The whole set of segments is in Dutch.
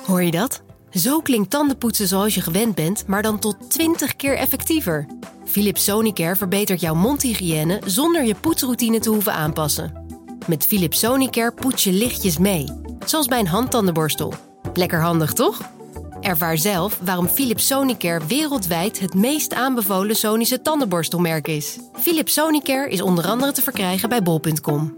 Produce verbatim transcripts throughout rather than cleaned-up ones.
Hoor je dat? Zo klinkt tandenpoetsen zoals je gewend bent, maar dan tot twintig keer effectiever. Philips Sonicare verbetert jouw mondhygiëne zonder je poetsroutine te hoeven aanpassen. Met Philips Sonicare poets je lichtjes mee, zoals bij een handtandenborstel. Lekker handig, toch? Ervaar zelf waarom Philips Sonicare wereldwijd het meest aanbevolen Sonische tandenborstelmerk is. Philips Sonicare is onder andere te verkrijgen bij bol punt com.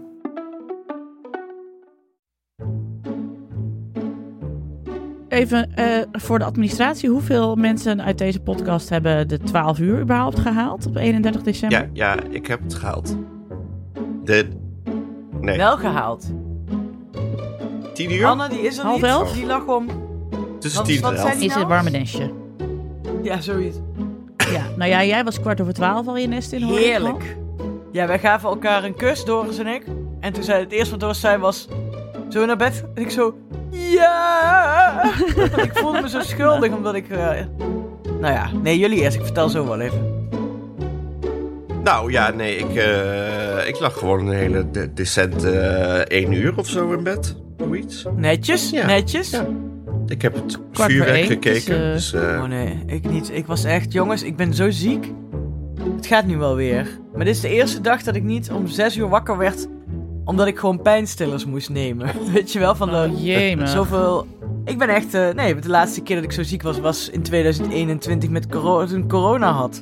Even uh, voor de administratie. Hoeveel mensen uit deze podcast hebben de twaalf uur überhaupt gehaald op eenendertig december? Ja, ja, ik heb het gehaald. De... Nee. Wel gehaald. Tien uur? Anne, die is er Half niet. elf? Die lag om... Tussen Wat- tien wat en zei elf. die? Is het warme nestje? Ja, zoiets. Ja, nou ja, jij was kwart over twaalf al je nest in. hoor ik al. Heerlijk. Ja, wij gaven elkaar een kus, Doris en ik. En toen zei het eerste wat Doris zei was... Zullen we naar bed? En ik zo... Ja! Want ik voelde me zo schuldig, omdat ik... Uh... Nou ja, nee, jullie eerst. Ik vertel zo wel even. Nou ja, nee, ik, uh, ik lag gewoon een hele de- decente uh, één uur of zo in bed. Zoiets. Netjes, Ja. netjes. Ja. Ik heb het voor vuurwerk één, gekeken. dus, Dus, uh, uh, Oh nee, ik niet. Ik was echt... Jongens, ik ben zo ziek. Het gaat nu wel weer. Maar dit is de eerste dag dat ik niet om zes uur wakker werd... Omdat ik gewoon pijnstillers moest nemen. Weet je wel, van de... Oh, jemig. Zoveel... Ik ben echt... Uh, nee, de laatste keer dat ik zo ziek was, was in tweeduizend eenentwintig met coro- toen ik corona had.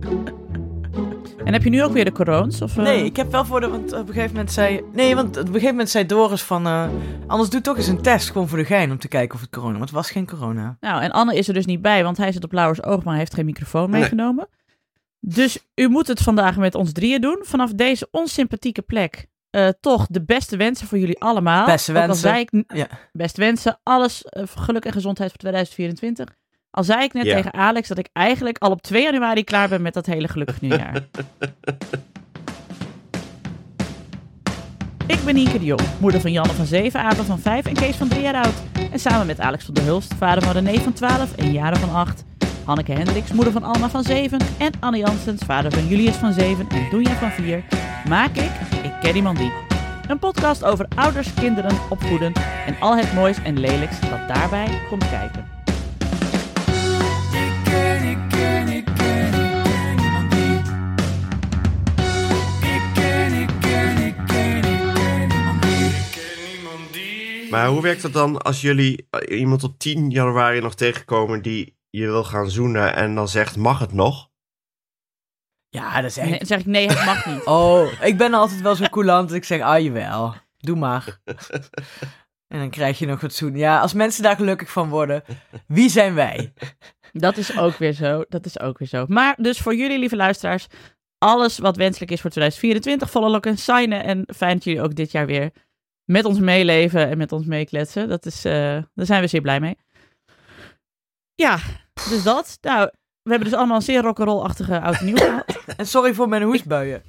En heb je nu ook weer de coroons? Of, uh... Nee, ik heb wel voor de... Want op een gegeven moment zei... Nee, want op een gegeven moment zei Doris van... Uh, anders doe toch eens een test, gewoon voor de gein, om te kijken of het corona... Want het was geen corona. Nou, en Anne is er dus niet bij, want hij zit op Lauwers oog, maar hij heeft geen microfoon meegenomen. Dus u moet het vandaag met ons drieën doen. Vanaf deze onsympathieke plek. Uh, toch de beste wensen voor jullie allemaal. Beste Ook al wensen. zei ik, Ja. beste wensen. Alles uh, geluk en gezondheid voor tweeduizend vierentwintig. Al zei ik net Ja. tegen Alex dat ik eigenlijk al op twee januari klaar ben met dat hele gelukkig nieuwjaar. Ik ben Nienke de Jong, moeder van Janne van zeven, Abe van vijf en Kees van drie jaar oud. En samen met Alex van der Hulst, vader van René van twaalf en Jaren van acht. Hanneke Hendricks, moeder van Alma van zeven. En Anne Janssens, vader van Julius van zeven en Doenja van vier. Maak ik Ik Ken Iemand Die. Een podcast over ouders, kinderen, opvoeden en al het moois en lelijks dat daarbij komt kijken. maar hoe werkt het dan als jullie uh, iemand op tien januari nog tegenkomen die je wil gaan zoenen en dan zegt, mag het nog? Ja, dat is echt... Nee, dan zeg ik nee, het mag niet. Oh, ik ben altijd wel zo coulant dat ik zeg, ah jawel, doe maar. En dan krijg je nog wat zoen. Ja, als mensen daar gelukkig van worden, wie zijn wij? Dat is ook weer zo. Dat is ook weer zo. Maar dus voor jullie, lieve luisteraars, alles wat wenselijk is voor tweeduizend vierentwintig, volle lokken, signen. En fijn dat jullie ook dit jaar weer met ons meeleven en met ons meekletsen. Dat is, uh, daar zijn we zeer blij mee. Ja, dus dat. Nou, we hebben dus allemaal een zeer rock'n'roll-achtige oud en nieuw gehad. En sorry voor mijn hoestbuien.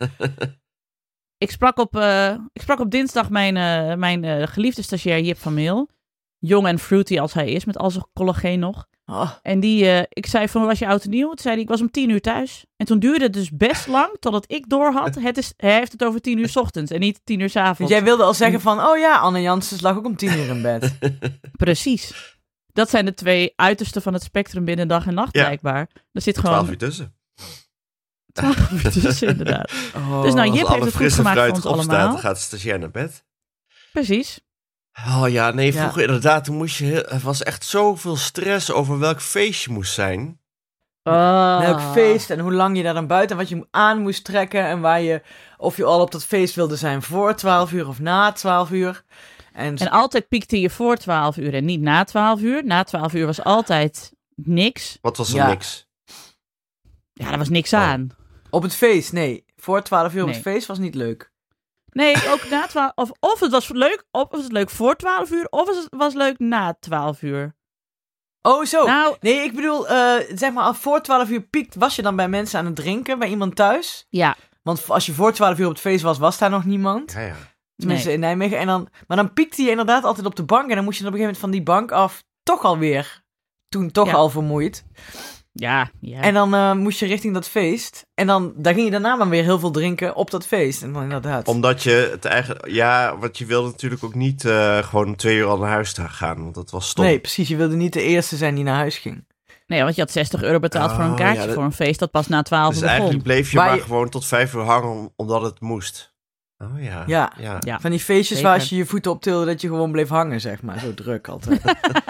Ik sprak op, uh, ik sprak op dinsdag mijn, uh, mijn uh, geliefde stagiair Jip van Meel. Jong en fruity als hij is, met al zijn collageen nog. Oh. En die, uh, ik zei van, was je oud en nieuw? Toen zei hij, ik was om tien uur thuis. En toen duurde het dus best lang, totdat ik doorhad. Het is, hij heeft het over tien uur 's ochtends en niet tien uur 's avonds. Dus jij wilde al zeggen van, oh ja, Anne Janssens lag ook om tien uur in bed. Precies. Dat zijn de twee uitersten van het spectrum binnen dag en nacht, Ja. blijkbaar. Er zit gewoon... Twaalf uur tussen. twaalf uur tussen, inderdaad. Oh. Dus nou, Jip Als heeft alle het goed frisse gemaakt voor fruit ons opstaat, allemaal. dan gaat de stagiair naar bed. Precies. Oh ja, nee, Ja. vroeger inderdaad, toen moest je heel, er was echt zoveel stress over welk feestje moest zijn. Oh. Welk feest en hoe lang je daar dan buiten, wat je aan moest trekken en waar je, of je al op dat feest wilde zijn voor twaalf uur of na twaalf uur. En, En altijd piekte je voor twaalf uur en niet na twaalf uur. Na twaalf uur was altijd niks. Wat was er Ja. niks? Ja, daar was niks Oh. aan. op het feest, nee. Voor twaalf uur op Nee. het feest was niet leuk. Nee, ook na twaalf... Of, of het was leuk, of was het leuk voor twaalf uur, of het was leuk na twaalf uur. Oh, zo. Nou, Nee, ik bedoel, eh, zeg maar, al voor twaalf uur piekt, was je dan bij mensen aan het drinken, bij iemand thuis? ja. Want als je voor twaalf uur op het feest was, was daar nog niemand. Ja, ja. Tenminste, Nee. in Nijmegen. En dan, maar dan piekte je inderdaad altijd op de bank. En dan moest je op een gegeven moment van die bank af toch alweer. Toen toch Ja. al vermoeid. Ja, ja. En dan uh, moest je richting dat feest. En dan, dan ging je daarna maar weer heel veel drinken op dat feest. En dan inderdaad. Omdat je het eigenlijk... Ja, want je wilde natuurlijk ook niet uh, gewoon twee uur al naar huis te gaan. Want dat was stom. Nee, precies. Je wilde niet de eerste zijn die naar huis ging. Nee, want je had zestig euro betaald oh, voor een kaartje ja, dat... voor een feest. Dat pas na twaalf uur dus begon. eigenlijk bleef je Waar maar je... gewoon tot vijf uur hangen omdat het moest. Oh ja. Ja, ja. ja. Van die feestjes Zeker. waar als je je voeten optilde dat je gewoon bleef hangen, zeg maar. Zo druk altijd.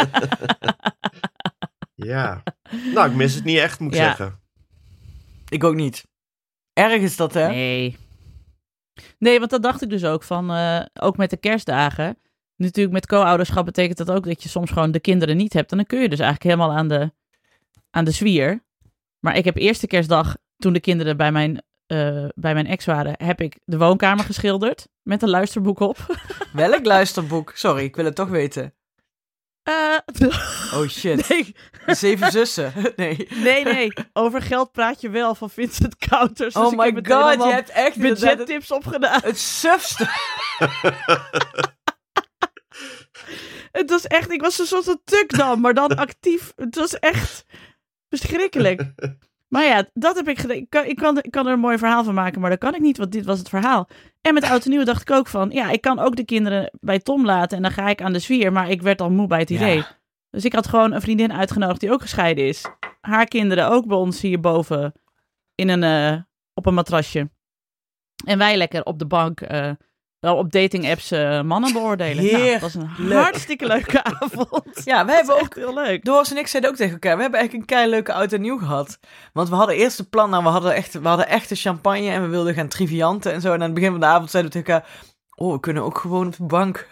Ja. Nou, ik mis het niet echt, moet ik ja. zeggen. Ik ook niet. Erg is dat, hè? Nee. Nee, want dat dacht ik dus ook van, uh, ook met de kerstdagen. Natuurlijk met co-ouderschap betekent dat ook dat je soms gewoon de kinderen niet hebt. En dan kun je dus eigenlijk helemaal aan de, aan de zwier. Maar ik heb eerste kerstdag, toen de kinderen bij mijn, uh, bij mijn ex waren, heb ik de woonkamer geschilderd met een luisterboek op. Welk luisterboek? Sorry, ik wil het toch weten. Uh, oh shit. Nee. De Zeven Zussen. Nee. Nee, nee. Over geld praat je wel van Vincent Counters. Oh dus my ik heb god, je hebt echt budgettips het, opgedaan. Het sufste. Het was echt, ik was een soort van tuk dan, maar dan actief. Het was echt verschrikkelijk. Maar ja, dat heb ik gedaan. Ik kan, ik, kan, ik kan er een mooi verhaal van maken, maar dat kan ik niet, want dit was het verhaal. En met Oud en Nieuw dacht ik ook van, ja, ik kan ook de kinderen bij Tom laten en dan ga ik aan de zwier, maar ik werd al moe bij het idee. Ja. Dus ik had gewoon een vriendin uitgenodigd die ook gescheiden is. Haar kinderen ook bij ons hierboven in een, uh, op een matrasje. En wij lekker op de bank uh, op dating apps uh, mannen beoordelen. Nou, dat was een leuk. hartstikke leuke avond. Ja, we hebben ook heel leuk. Doris en ik zeiden ook tegen elkaar, we hebben eigenlijk een kei leuke Oud en Nieuw gehad. Want we hadden eerst het plan, nou, we hadden echt, we hadden echte champagne en we wilden gaan trivianten en zo. En aan het begin van de avond zeiden we tegen elkaar, oh, we kunnen ook gewoon op de bank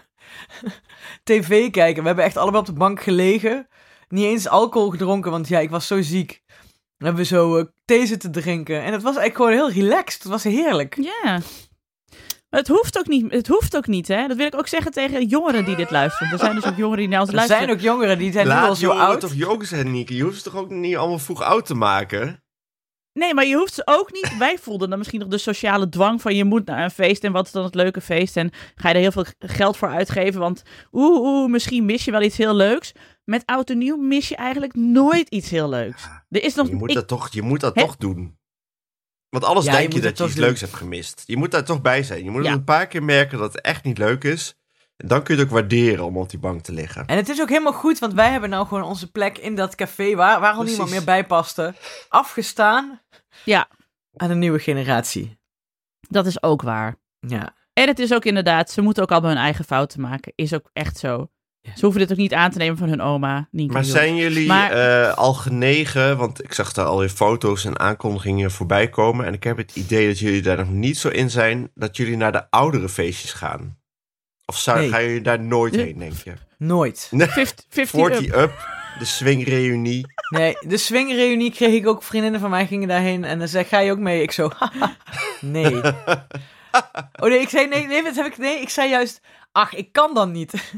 tv kijken. We hebben echt allebei op de bank gelegen. Niet eens alcohol gedronken, want ja, ik was zo ziek. Dan hebben we zo uh, thee zitten drinken. En het was eigenlijk gewoon heel relaxed. Het was heerlijk. Ja. Yeah. Maar het hoeft ook niet, het hoeft ook niet, hè. Dat wil ik ook zeggen tegen jongeren die dit luisteren. Er zijn dus ook jongeren die naar ons er luisteren. Er zijn ook jongeren die zijn Laat nu al zo oud. toch jong zijn, Nieke? Je hoeft ze toch ook niet allemaal vroeg oud te maken? Nee, maar je hoeft ze ook niet... Wij voelden dan misschien nog de sociale dwang van je moet naar een feest. En wat is dan het leuke feest? En ga je er heel veel geld voor uitgeven? Want oeh, oeh, misschien mis je wel iets heel leuks. Met Oud en Nieuw mis je eigenlijk nooit iets heel leuks. Er is nog... Je moet ik... dat toch, je moet dat toch doen. Want anders ja, denk je, je dat je iets doen. leuks hebt gemist. Je moet daar toch bij zijn. Je moet ja. een paar keer merken dat het echt niet leuk is. En dan kun je het ook waarderen om op die bank te liggen. En het is ook helemaal goed, want wij hebben nou gewoon onze plek in dat café waar, waar al niemand meer bij paste, afgestaan ja. aan een nieuwe generatie. Dat is ook waar. Ja. En het is ook inderdaad, ze moeten ook allemaal hun eigen fouten maken. Is ook echt zo. Ja. Ze hoeven dit ook niet aan te nemen van hun oma. Nienke maar zijn Niels. jullie maar... uh, al genegen, want ik zag daar alweer foto's en aankondigingen voorbij komen. En ik heb het idee dat jullie daar nog niet zo in zijn, dat jullie naar de oudere feestjes gaan. Of zou, nee. gaan jullie daar nooit de... heen, denk je? Nooit. Nee. vijftig forty up. up, de swingreunie. Nee, de swingreunie kreeg ik ook, vriendinnen van mij gingen daarheen. En dan zei, ga je ook mee? Ik zo, nee. Oh nee, ik zei, nee, nee, wat heb ik, nee, ik zei juist, ach, ik kan dan niet.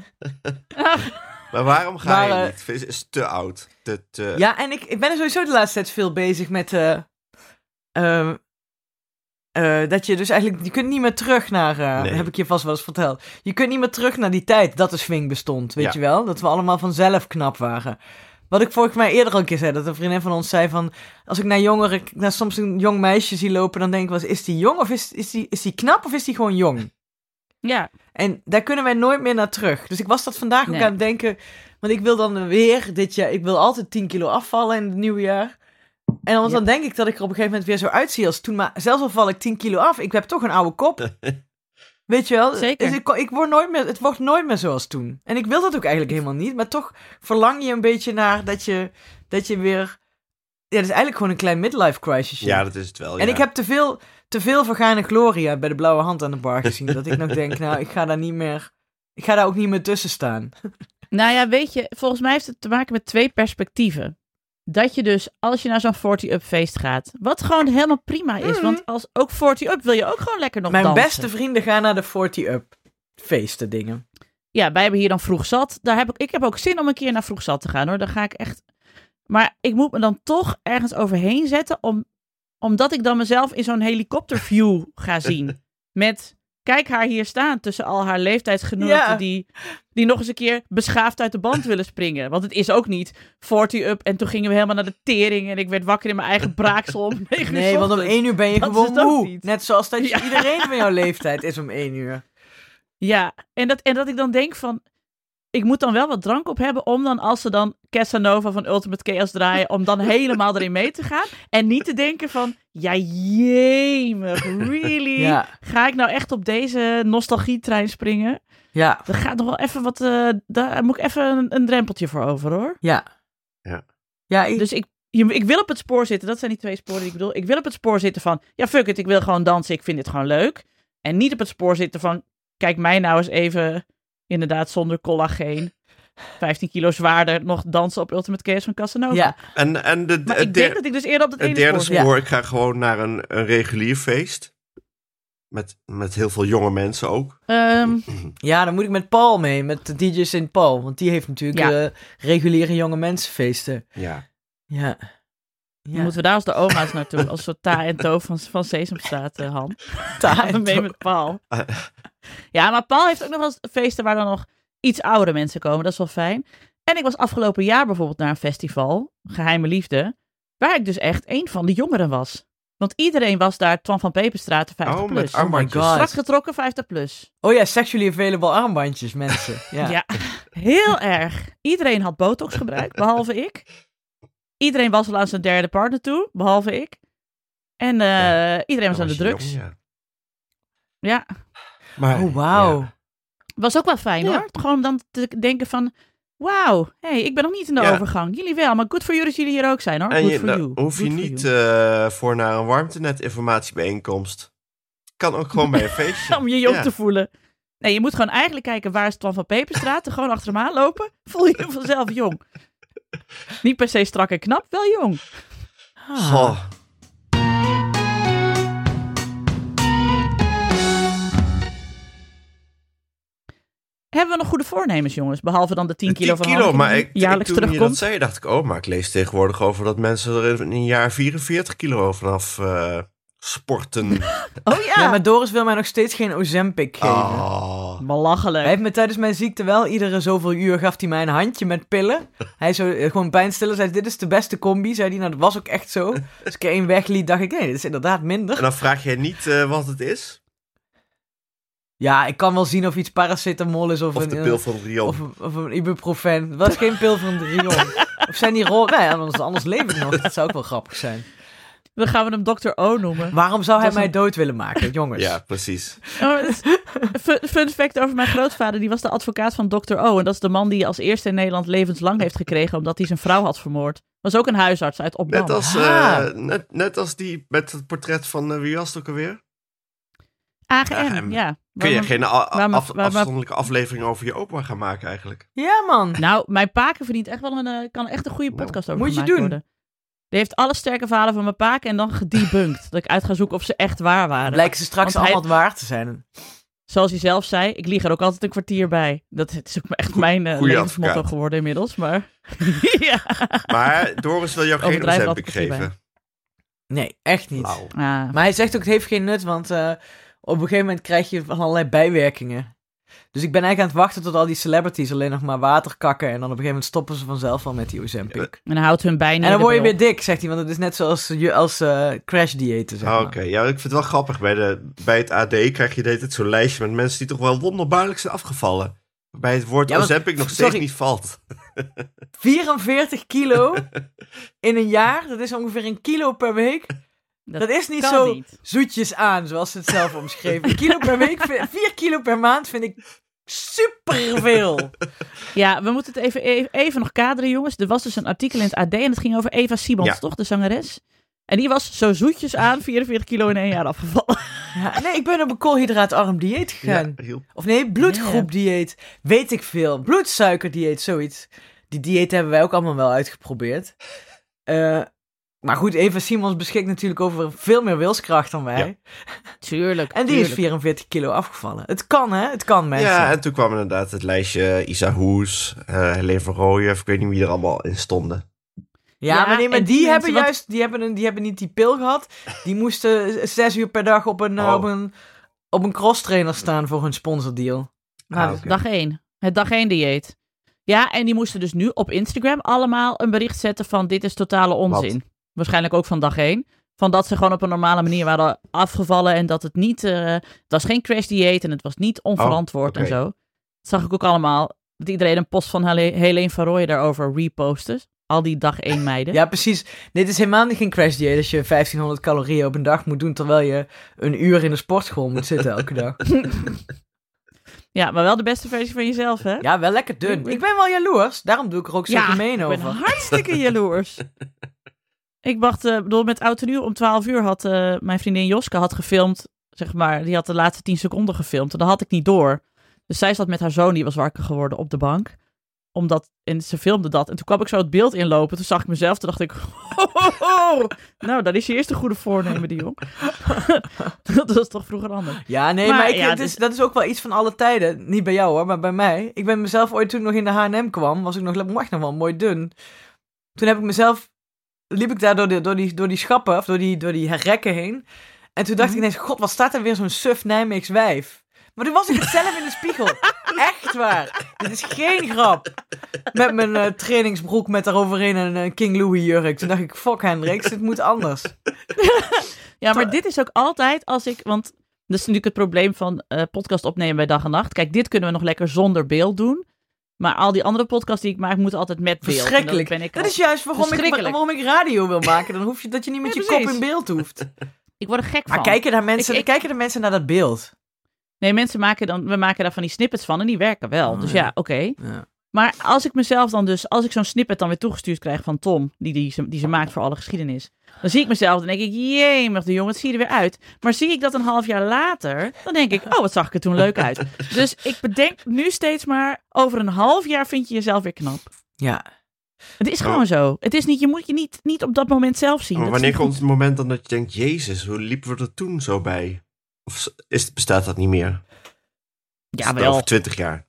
Maar waarom ga maar, je uh, niet? Het is te oud. Te, te... Ja, en ik, ik ben er sowieso de laatste tijd veel bezig met... Uh, uh, uh, dat je dus eigenlijk... Je kunt niet meer terug naar... Uh, nee. Heb ik je vast wel eens verteld. Je kunt niet meer terug naar die tijd dat de swing bestond. Weet ja. je wel? Dat we allemaal vanzelf knap waren. Wat ik volgens mij eerder al een keer zei. Dat een vriendin van ons zei van... Als ik naar jongeren... Naar soms een jong meisje zie lopen... Dan denk ik wel eens... Is die jong of is, is, die, is die knap of is die gewoon jong? Ja. En daar kunnen wij nooit meer naar terug. Dus ik was dat vandaag ook nee. aan het denken. Want ik wil dan weer dit jaar... Ik wil altijd tien kilo afvallen in het nieuwe jaar. En dan, ja. dan denk ik dat ik er op een gegeven moment weer zo uitzie als toen. Maar zelfs al val ik tien kilo af. Ik heb toch een oude kop. Weet je wel? Zeker. Dus ik, ik word nooit meer, het wordt nooit meer zoals toen. En ik wil dat ook eigenlijk helemaal niet. Maar toch verlang je een beetje naar dat je, dat je weer... Ja, dat is eigenlijk gewoon een klein midlife crisis. Ja, dat is het wel, ja. En ik heb te veel... te veel Vergane Gloria bij de Blauwe Hand aan de bar gezien. Dat ik nog denk, nou, ik ga daar niet meer... Ik ga daar ook niet meer tussen staan. Nou ja, weet je, volgens mij heeft het te maken met twee perspectieven. Dat je dus, als je naar zo'n forty up feest gaat, wat gewoon helemaal prima is. Mm-hmm. Want als ook forty up wil je ook gewoon lekker nog Mijn dansen. Mijn beste vrienden gaan naar de forty up feesten dingen. Ja, wij hebben hier dan Vroeg Zat. Daar heb ik, ik heb ook zin om een keer naar Vroeg Zat te gaan, hoor. Daar ga ik echt... Maar ik moet me dan toch ergens overheen zetten om... omdat ik dan mezelf in zo'n helikopterview ga zien. Met, kijk haar hier staan tussen al haar leeftijdsgenoten Ja. die, die nog eens een keer beschaafd uit de band willen springen. Want het is ook niet veertig up en toen gingen we helemaal naar de tering en ik werd wakker in mijn eigen braaksel om negen uur Nee, want om ochtends. één uur ben je Dat is gewoon het ook moe. niet. Net zoals dat je Ja. iedereen van jouw leeftijd is om één uur. Ja, en dat, en dat ik dan denk van, ik moet dan wel wat drank op hebben om dan, als ze dan Casanova van Ultimate Chaos draaien, om dan helemaal erin mee te gaan. En niet te denken van, ja jemig, really? Ja, Ga ik nou echt op deze nostalgietrein springen? ja, Er gaat nog wel even wat, eh, daar moet ik even een, een drempeltje voor over hoor. ja. Ja. Ja, ik, Dus ik, je- ik wil op het spoor zitten, dat zijn die twee sporen die ik bedoel. Ik wil op het spoor zitten van, ja fuck it, ik wil gewoon dansen, ik vind dit gewoon leuk. En niet op het spoor zitten van, kijk mij nou eens even, inderdaad zonder collageen, vijftien kilo zwaarder, nog dansen op Ultimate Chaos van Casanova. ja. En, en de, Maar het ik der- denk dat ik dus eerder op dat het ene derde spoor spoor, zit. ik ga gewoon naar een, een regulier feest. Met, met heel veel jonge mensen ook. Ehm, Ja, dan moet ik met Paul mee, met de D J Saint Paul. Want die heeft natuurlijk Ja. eh, reguliere jonge mensenfeesten. Ja. Ja. Dan Ja. moeten we daar als de oma's naartoe, als soort Ta en To van, van Sesamstraat, eh Han. Ta Gaan we en mee To. met Paul. Ja, maar Paul heeft ook nog wel eens feesten waar dan nog iets oudere mensen komen. Dat is wel fijn. En ik was afgelopen jaar bijvoorbeeld naar een festival, Geheime Liefde, waar ik dus echt een van de jongeren was. Want iedereen was daar, Twan van Peperstraat, vijftig Oh, plus. met armbandjes. God. Strak getrokken, vijftig plus. Oh ja, sexually available armbandjes, mensen. Ja. Ja. Heel erg. Iedereen had botox gebruikt, behalve ik. Iedereen was al aan zijn derde partner toe, behalve ik. En eh, Ja. iedereen was Dan aan de je drugs. jong, ja. Ja, Maar, Oh, wauw. ja. was ook wel fijn Ja. hoor. Gewoon om dan te denken van, wauw, hey, ik ben nog niet in de Ja. overgang. Jullie wel, maar good for you dat jullie hier ook zijn hoor. En Good je, for dan you. hoef je Good for niet you. eh, voor naar een warmtenet informatiebijeenkomst. Kan ook gewoon bij een feestje. Om je jong Ja. te voelen. Nee, je moet gewoon eigenlijk kijken waar is Twan van Peperstraat. Er gewoon achter hem aanlopen. Voel je je vanzelf jong. Niet per se strak en knap, wel jong. Ah. Goh. Hebben we nog goede voornemens, jongens? Behalve dan de tien De kilo tien van kilo, Hanneke maar die ik, ik, jaarlijks toen je dat terugkomt. zei, dacht ik, oh, maar ik lees tegenwoordig over dat mensen er in een jaar vierenveertig kilo vanaf eh, sporten. Oh ja, Ja, maar Doris wil mij nog steeds geen Ozempic geven. Oh. belachelijk. Hij heeft me tijdens mijn ziekte wel, iedere zoveel uur gaf hij mij een handje met pillen. Hij zo eh, gewoon pijnstiller, zei dit is de beste combi, zei hij. Nou, dat was ook echt zo. Als ik er één wegliet, dacht ik, nee, dit is inderdaad minder. En dan vraag jij niet eh, wat het is? Ja, ik kan wel zien of iets paracetamol is of, Of een, de eh, pil van Rion? of, of een ibuprofen. Dat is geen pil van de Rion. Of zijn die rol... Nee, anders, anders leef ik nog. Dat zou ook wel grappig zijn. Dan gaan we hem dokter O noemen. Waarom zou hij Dat is mij een- dood willen maken, jongens? Ja, precies. Oh, dat is- fun, fun fact over mijn grootvader. Die was de advocaat van dokter O. En dat is de man die als eerste in Nederland levenslang heeft gekregen omdat hij zijn vrouw had vermoord. Was ook een huisarts uit Opdam. Net als, Ah. eh, net, net als die met het portret van, uh, wie was het ook alweer? A G M, A G M. ja. Kun Waar je mijn- geen a- waar mijn- af- waar mijn- afzonderlijke aflevering over je opa gaan maken eigenlijk? Ja, man. Nou, mijn paken verdient echt wel een, eh, kan echt een goede Nou, podcast over moet je gemaakt doen. worden. Die heeft alle sterke verhalen van mijn paken en dan gedebunked. dat ik uit ga zoeken of ze echt waar waren. Blijken ze straks Want hij- allemaal waar te zijn. Zoals hij zelf zei, ik lieg er ook altijd een kwartier bij. Dat is ook echt mijn uh, goeie levensmotto advocaat. geworden inmiddels. Maar ja. Maar Doris wil jou geen Overdrijven Ozempic altijd een geven. Nee, echt niet. Lauw. Ah, Maar hij zegt ook, het heeft geen nut, want uh, op een gegeven moment krijg je van allerlei bijwerkingen. Dus ik ben eigenlijk aan het wachten tot al die celebrities alleen nog maar water kakken. En dan op een gegeven moment stoppen ze vanzelf al met die Ozempic. en dan houdt hun bij En dan word je weer dik, zegt hij, want het is net zoals je als uh, crash diëten, zeg Ah, maar. Oké, ja, ik vind het wel grappig. Bij, de, bij het A D krijg je de hele tijd zo'n lijstje met mensen die toch wel wonderbaarlijk zijn afgevallen. Waarbij het woord Ja, want- Ozempic nog steeds sorry. niet valt. vierenveertig kilo in een jaar, dat is ongeveer een kilo per week. Dat, is niet zo niet. zoetjes aan, zoals ze het zelf omschreven. Een kilo per week, vier kilo per maand vind ik superveel. Ja, we moeten het even, even, even nog kaderen, jongens. Er was dus een artikel in het A D en het ging over Eva Simons, Ja. toch? De zangeres. En die was zo zoetjes aan vierenveertig kilo in één jaar afgevallen. Ja, nee, ik ben op een koolhydraatarm dieet gegaan. Ja, heel... Of nee, bloedgroepdieet. Weet ik veel. Bloedsuikerdieet, zoiets. Die dieet hebben wij ook allemaal wel uitgeprobeerd. Uh, maar goed, Eva Simons beschikt natuurlijk over veel meer wilskracht dan wij. Ja. Tuurlijk. En die tuurlijk. is vierenveertig kilo afgevallen. Het kan, hè? Het kan, mensen. Ja, en toen kwam inderdaad het lijstje Isa Hoes, uh, Helene van Rooyen, ik weet niet wie er allemaal in stonden. Ja, Ja, maar, nee, maar en die, die hebben mensen- juist, die hebben, een, die hebben niet die pil gehad. Die moesten zes uur per dag op een, uh, Oh. op een op een crosstrainer staan voor hun sponsordeal. Nou, Ah, oké. Dag één. Het dag één dieet. Ja, en die moesten dus nu op Instagram allemaal een bericht zetten van dit is totale onzin. Wat? Waarschijnlijk ook van dag één. Van dat ze gewoon op een normale manier waren afgevallen en dat het niet... Uh, het was geen crash dieet en het was niet onverantwoord Oh, en oké. zo. Dat zag ik ook allemaal. Dat iedereen een post van Hele- Helene van Rooyen daarover repostte. Al die dag één meiden. Ja, precies. Dit is helemaal niet geen crash dieet als je vijftienhonderd calorieën op een dag moet doen, terwijl je een uur in de sportschool moet zitten elke dag. Ja, maar wel de beste versie van jezelf, hè? Ja, wel lekker dun. Ik ben wel jaloers, daarom doe ik er ook zo gemeen ik ben over. hartstikke jaloers. Ik wacht, uh, bedoel, met Oud en Nieuw om twaalf uur had uh, mijn vriendin Joske had gefilmd, zeg maar, die had de laatste tien seconden gefilmd. En dat had ik niet door. Dus zij zat met haar zoon, die was wakker geworden, op de bank. Omdat, en ze filmde dat. En toen kwam ik zo het beeld inlopen. Toen zag ik mezelf, toen dacht ik, ho, ho, ho. Nou, dat is je eerste goede voornemen, die jong. Dat was toch vroeger anders. Ja, nee, Maar, maar, ik, ja, het is, dus- dat is ook wel iets van alle tijden. Niet bij jou hoor, maar bij mij. Ik ben mezelf ooit, toen ik nog in de H en M kwam, was ik nog, echt nog wel mooi dun. Toen heb ik mezelf, liep ik daar door, de, door, die, door die schappen, of door die, door die rekken heen. En toen dacht Mhm. ik ineens, god, wat staat er weer zo'n suf Nijmeegs wijf. Maar toen was ik het zelf in de spiegel. Echt waar. Dit is geen grap. Met mijn uh, trainingsbroek met daaroverheen een uh, King Louis jurk. Toen dacht ik, fuck Hendricks, dit moet anders. Ja, maar dit is ook altijd als ik, want dat is natuurlijk het probleem van uh, podcast opnemen bij dag en nacht. Kijk, dit kunnen we nog lekker zonder beeld doen. Maar al die andere podcasts die ik maak, moeten altijd met beeld. Verschrikkelijk. En dan ben ik Dat al- is juist waarom ik, Verschrikkelijk. waarom ik radio wil maken. Dan hoef je dat je niet met Ja, je kop precies. in beeld hoeft. Ik word er gek van. Maar kijken, daar mensen, Ik- ik- kijken de mensen naar dat beeld? Nee, mensen maken dan, we maken daar van die snippets van en die werken wel. Oh, dus ja. ja, oké. Ja. Maar als ik mezelf dan dus, als ik zo'n snippet dan weer toegestuurd krijg van Tom, die, die, ze, die ze maakt voor alle geschiedenis, dan zie ik mezelf en denk ik, jemig de jongen, het zie je er weer uit. Maar zie ik dat een half jaar later, dan denk ik, oh, wat zag ik er toen leuk uit. Dus ik bedenk nu steeds maar, over een half jaar vind je jezelf weer knap. Ja. Het is gewoon zo. Het is niet, je moet je niet, niet op dat moment zelf zien. Maar Dat wanneer is niet komt het moment dan dat je denkt, jezus, hoe liepen we er toen zo bij? Of is, bestaat dat niet meer? goed. Is Ja, het wel. over twintig jaar.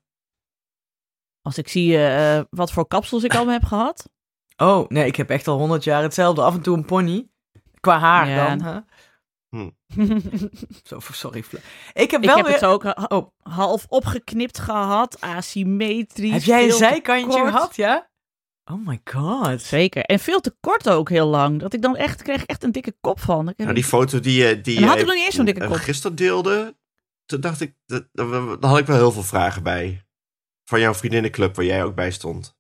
Als ik zie uh, wat voor kapsels ik al heb gehad. Oh, nee, ik heb echt al honderd jaar hetzelfde. Af en toe een pony. Qua haar Ja. dan. Hè? Hm. Zo, sorry. Fla- Ik heb Ik wel heb weer... het ook ha- Oh. half opgeknipt gehad, asymmetrisch. Heb jij een veel te zijkantje kort. gehad, ja? Oh my god. Zeker. En veel te kort ook heel lang. Dat ik dan echt, kreeg ik echt een dikke kop van. Ik- Nou, die foto die je die En dan had je ik nog niet eens zo'n dikke eh, kop. gisteren deelde, toen dacht ik, dat, dat- daar had ik wel heel veel vragen bij. Van jouw vriendinnenclub waar jij ook bij stond.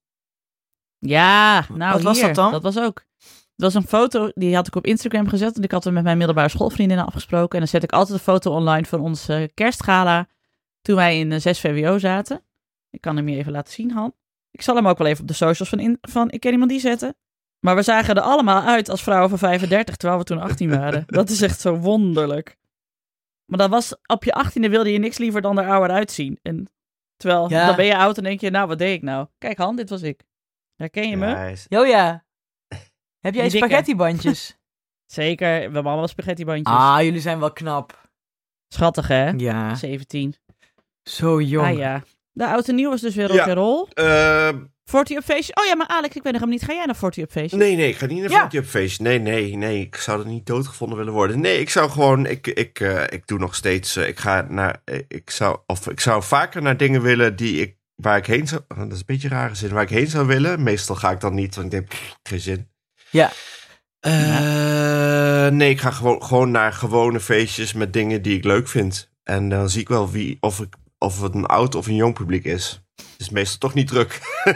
Ja, nou Wat was hier, dat dan? Dat was ook. Dat was een foto, die had ik op Instagram gezet. En ik had er met mijn middelbare schoolvriendinnen afgesproken. En dan zet ik altijd een foto online van ons uh, kerstgala. Toen wij in uh, zes V W O zaten. Ik kan hem je even laten zien, Han. Ik zal hem ook wel even op de socials van, in, van Ik Ken Iemand Die zetten. Maar we zagen er allemaal uit als vrouwen van vijfendertig, terwijl we toen achttien waren. Dat is echt zo wonderlijk. Maar dat was, op je achttiende wilde je niks liever dan er ouder uitzien. En terwijl, Ja. dan ben je oud en denk je, nou, wat deed ik nou? Kijk, Han, dit was ik. Herken je me? Ja, hij is- Jo ja. Heb jij Die dikke. spaghettibandjes? Zeker, we hebben allemaal spaghettibandjes. Ah, jullie zijn wel knap. Schattig, hè? Ja. zeventien. Zo jong. Ah ja. De oud en nieuw was dus weer Ja. rock'n'roll. Eh, forty up feestje. Oh ja, maar Alex, ik weet nog hem niet. Ga jij naar forty up feestje? nee, nee, ik ga niet naar Ja. forty up feestje. Nee, nee, nee. Ik zou er niet doodgevonden willen worden. Nee, ik zou gewoon, ik, ik, eh, ik doe nog steeds, eh, ik ga naar, eh, ik zou, of ik zou vaker naar dingen willen die ik, waar ik heen zou, dat is een beetje een rare zin, waar ik heen zou willen. Meestal ga ik dan niet, want ik denk, pff, geen zin. Ja. Eh, nee, ik ga gewoon, gewoon naar gewone feestjes met dingen die ik leuk vind. En dan zie ik wel wie, of, ik, of het een oud of een jong publiek is. Het is meestal toch niet druk.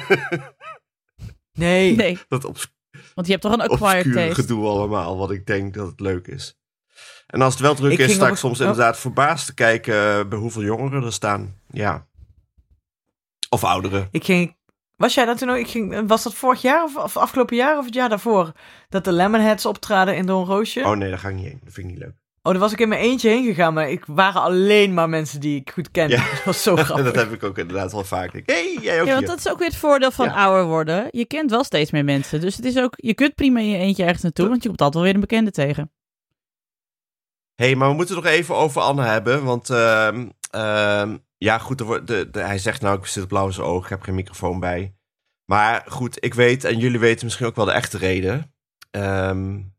Nee. Nee, Dat obs- want je hebt toch een acquired obscure taste. gedoe allemaal, wat ik denk dat het leuk is. En als het wel druk Ik is, ging sta op ik een- soms oh. inderdaad verbaasd te kijken eh, bij hoeveel jongeren er staan. Ja. Of ouderen. Ik ging... Was jij dat toen ook? Ik ging, was dat vorig jaar of, of afgelopen jaar of het jaar daarvoor? Dat de Lemonheads optraden in Don Roosje? Oh nee, daar ga ik niet heen. Dat vind ik niet leuk. Oh, daar was ik in mijn eentje heen gegaan, maar ik waren alleen maar mensen die ik goed kende. Ja. Dat was zo En grappig. dat heb ik ook inderdaad wel vaak. Hé, hey, jij ook Ja, want hier. dat is ook weer het voordeel van Ja. ouder worden. Je kent wel steeds meer mensen. Dus het is ook, je kunt prima in je eentje ergens naartoe, want je komt altijd wel weer een bekende tegen. Hé, hey, maar we moeten het nog even over Anne hebben. Want ehm, ehm, ja, goed, er wordt, de, de, hij zegt nou, ik zit op blauw in zijn oog, ik heb geen microfoon bij. Maar goed, ik weet, en jullie weten misschien ook wel de echte reden. Ehm,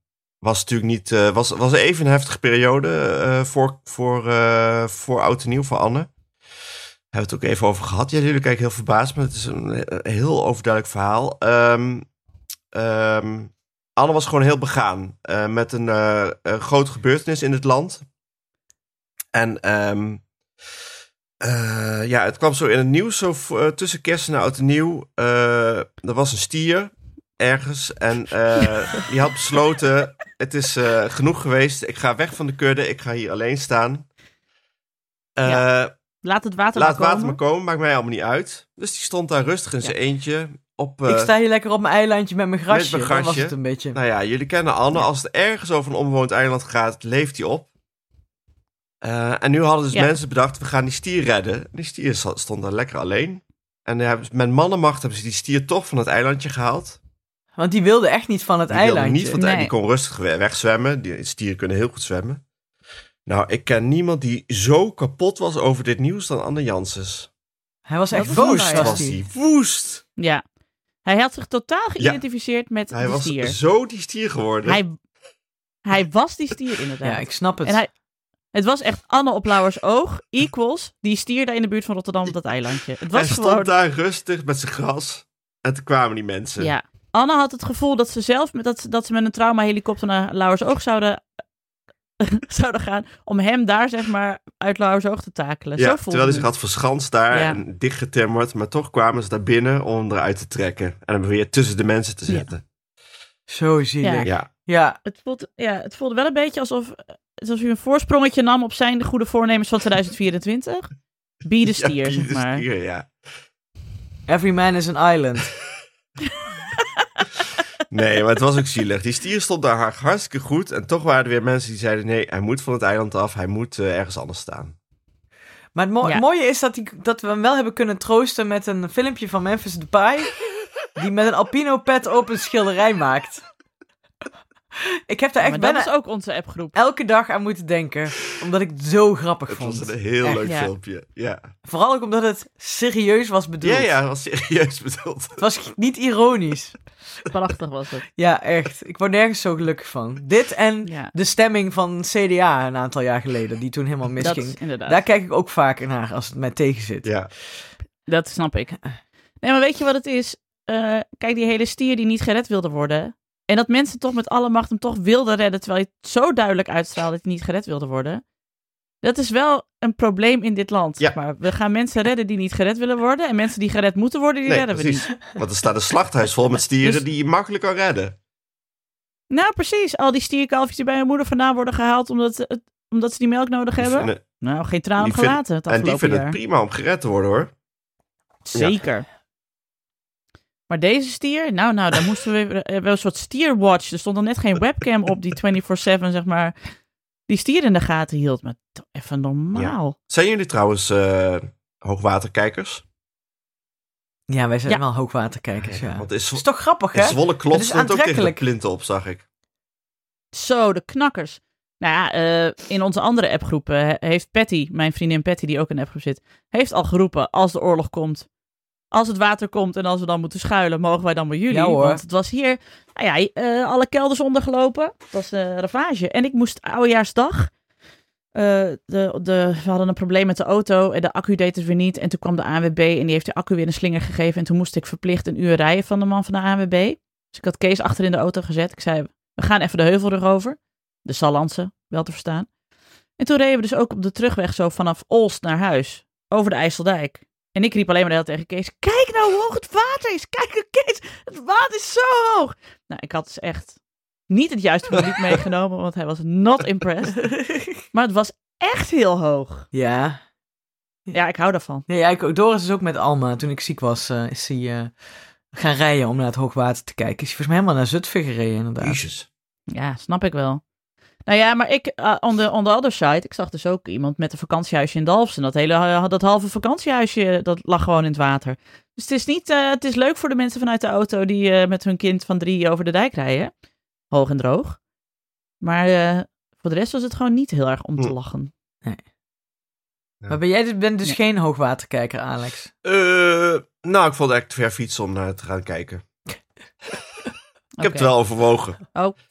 was natuurlijk niet... Uh, was, was even een heftige periode uh, voor, voor, uh, voor Oud en Nieuw, voor Anne. Hebben we het ook even over gehad. Ja, jullie kijken heel verbaasd, maar het is een, een heel overduidelijk verhaal. Um, um, Anne was gewoon heel begaan uh, met een, uh, een grote gebeurtenis in het land. En um, uh, ja, het kwam zo in het nieuws, zo uh, tussen kerst en Oud en Nieuw. Uh, er was een stier ergens en uh, die had besloten, het is uh, genoeg geweest. Ik ga weg van de kudde, ik ga hier alleen staan. Uh, ja. Laat het water Laat maar komen. water maar komen, maakt mij allemaal niet uit. Dus die stond daar rustig in ja. zijn eentje. Op, uh, ik sta hier lekker op mijn eilandje met mijn grasje. Met mijn grasje. Dat was het een beetje. Nou ja, jullie kennen Anne. Ja. Als het ergens over een onbewoond eiland gaat, leeft hij op. Uh, en nu hadden dus ja. mensen bedacht, we gaan die stier redden. Die stier stond daar lekker alleen. En uh, met mannenmacht hebben ze die stier toch van het eilandje gehaald. Want die wilde echt niet van het die eilandje. Niet van het nee. Die kon rustig wegzwemmen. Die stieren kunnen heel goed zwemmen. Nou, ik ken niemand die zo kapot was over dit nieuws dan Anne Janssens. Hij was echt woest. Was hij woest. Ja. Hij had zich totaal geïdentificeerd ja. met hij de stier. Hij was zo die stier geworden. Hij, hij was die stier inderdaad. Ja, ik snap het. En hij, het was echt Anne op Lauwersoog equals die stier daar in de buurt van Rotterdam op dat eilandje. Het was hij gewoon... stond daar rustig met zijn gras en toen kwamen die mensen. Ja. Anne had het gevoel dat ze zelf dat, dat ze met een traumahelikopter naar Lauwersoog zouden... zouden gaan om hem daar zeg maar uit Lauwersoog te takelen. Ja, Zo terwijl hij zich had verschanst daar ja. en dichtgetimmerd, maar toch kwamen ze daar binnen om hem eruit te trekken en hem weer tussen de mensen te zetten. Ja. Zo zielig. Ja. Ja. Ja. Het, voelt, ja, het voelde wel een beetje alsof, alsof hij een voorsprongetje nam op zijn goede voornemens van twintig vierentwintig. Be the stier, ja, zeg maar. Stier, ja. Every man is an island. Nee, maar het was ook zielig. Die stier stond daar hartstikke goed. En toch waren er weer mensen die zeiden... nee, hij moet van het eiland af. Hij moet uh, ergens anders staan. Maar het mo- ja. mooie is dat, die, dat we hem wel hebben kunnen troosten... met een filmpje van Memphis Depay... die met een Alpino pet op een schilderij maakt. Ik heb daar echt maar bijna... dat is ook onze appgroep. Elke dag aan moeten denken. Omdat ik het zo grappig het vond. Het was een heel echt. leuk ja. filmpje. Ja. Vooral ook omdat het serieus was bedoeld. Ja, ja, het was serieus bedoeld. Het was niet ironisch. Prachtig was het. Ja, echt. Ik word nergens zo gelukkig van. Dit en ja. de stemming van C D A een aantal jaar geleden, die toen helemaal misging. Dat, inderdaad. Daar kijk ik ook vaker naar als het mij tegen zit. Ja. Dat snap ik. Nee, maar weet je wat het is? Uh, kijk, die hele stier die niet gered wilde worden. En dat mensen toch met alle macht hem toch wilden redden, terwijl hij het zo duidelijk uitstraalde dat hij niet gered wilde worden. Dat is wel een probleem in dit land. Ja. Maar we gaan mensen redden die niet gered willen worden. En mensen die gered moeten worden, die nee, redden precies. we niet. Want er staat een slachthuis vol met stieren dus... die je makkelijk kan redden. Nou, precies. Al die stierkalfjes die bij hun moeder vandaan worden gehaald omdat, het, omdat ze die melk nodig die hebben. Vinden... Nou, geen traan om gelaten het En die vinden jaar. het prima om gered te worden, hoor. Zeker. Ja. Maar deze stier, nou, nou, daar moesten we we hebben een soort stierwatch. Er stond er net geen webcam op die vierentwintig zeven, zeg maar, die stier in de gaten hield. Maar even normaal. Ja. Zijn jullie trouwens uh, hoogwaterkijkers? Ja, wij zijn ja. wel hoogwaterkijkers, ja. ja. Want is, is toch grappig, hè? Zwolle Klot stond ook tegen de plinten op, zag ik. Zo, de knakkers. Nou ja, uh, in onze andere appgroepen heeft Patty, mijn vriendin Patty, die ook in de appgroep zit, heeft al geroepen, als de oorlog komt, als het water komt en als we dan moeten schuilen, mogen wij dan bij jullie. Ja, want het was hier, nou ja, uh, alle kelders ondergelopen. Het was een uh, ravage. En ik moest oudejaarsdag, uh, de, de, we hadden een probleem met de auto en de accu deed het weer niet. En toen kwam de A N W B en die heeft de accu weer een slinger gegeven. En toen moest ik verplicht een uur rijden van de man van de A N W B. Dus ik had Kees achter in de auto gezet. Ik zei, we gaan even de heuvelrug over. De Sallandse, wel te verstaan. En toen reden we dus ook op de terugweg zo vanaf Olst naar huis. Over de IJsseldijk. En ik riep alleen maar de hele tijd tegen Kees. Kijk nou hoe hoog het water is. Kijk Kees, het water is zo hoog. Nou, ik had dus echt niet het juiste publiek meegenomen. Want hij was not impressed. Maar het was echt heel hoog. Ja. Ja, ik hou daarvan. Nee, ja, ik, Doris is ook met Alma. Toen ik ziek was, uh, is hij uh, gaan rijden om naar het hoogwater te kijken. Is hij volgens mij helemaal naar Zutphen gereden, inderdaad. Jezus. Ja, snap ik wel. Nou ja, maar ik, uh, on, the, on the other side, ik zag dus ook iemand met een vakantiehuisje in Dalfsen. Dat hele, uh, dat halve vakantiehuisje, dat lag gewoon in het water. Dus het is niet, uh, het is leuk voor de mensen vanuit de auto die uh, met hun kind van drie over de dijk rijden. Hoog en droog. Maar uh, voor de rest was het gewoon niet heel erg om te lachen. Nee. Ja. Maar ben jij bent dus ja. geen hoogwaterkijker, Alex? Uh, nou, ik vond het echt te ver fietsen om naar te gaan kijken. Ik okay. heb het wel overwogen. Oh.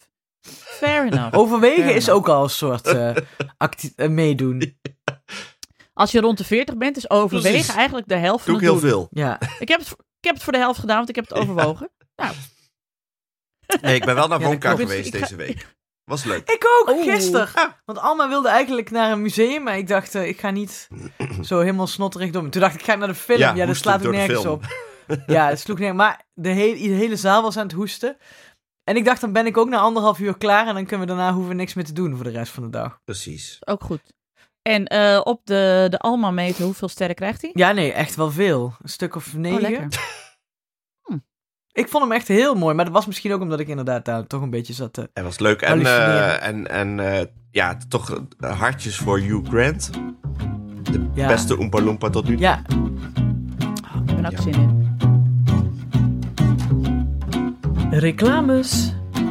Fair enough. Overwegen Fair is enough. ook al een soort uh, acti- uh, meedoen. Als je rond de veertig bent, is overwegen Precies. eigenlijk de helft van Doe ik het heel doen. veel. Ja. Ik heb, het, voor- ik heb het voor de helft gedaan, want ik heb het overwogen. Nou, Nee, ik ben wel naar Ja, dat Wonka klopt. geweest Ik ga- deze week. Was leuk. Ik ook, Oeh. gisteren. Ah. Want Alma wilde eigenlijk naar een museum, maar ik dacht, uh, ik ga niet zo helemaal snotterig door. Toen dacht ik, ik ga naar de film. Ja, Ja, dat hoesten slaat ook door de nergens film. op. Ja, dat sloeg nergens. Maar de, he- de hele zaal was aan het hoesten. En ik dacht, dan ben ik ook na anderhalf uur klaar. En dan kunnen we daarna hoeven we niks meer te doen voor de rest van de dag. Precies. ook goed. En uh, op de, de Alma-meter, hoeveel sterren krijgt hij? Ja, nee, echt wel veel. Een stuk of Oh, negen. lekker. Ik vond hem echt heel mooi. Maar dat was misschien ook omdat ik inderdaad daar toch een beetje zat te... Het was leuk. En, Hallucineren. uh, en, en uh, ja, toch uh, hartjes voor Hugh Grant. De Ja. beste Oompa Loompa tot nu toe. Ja, Oh, ik ben ook Ja. zin in. reclames.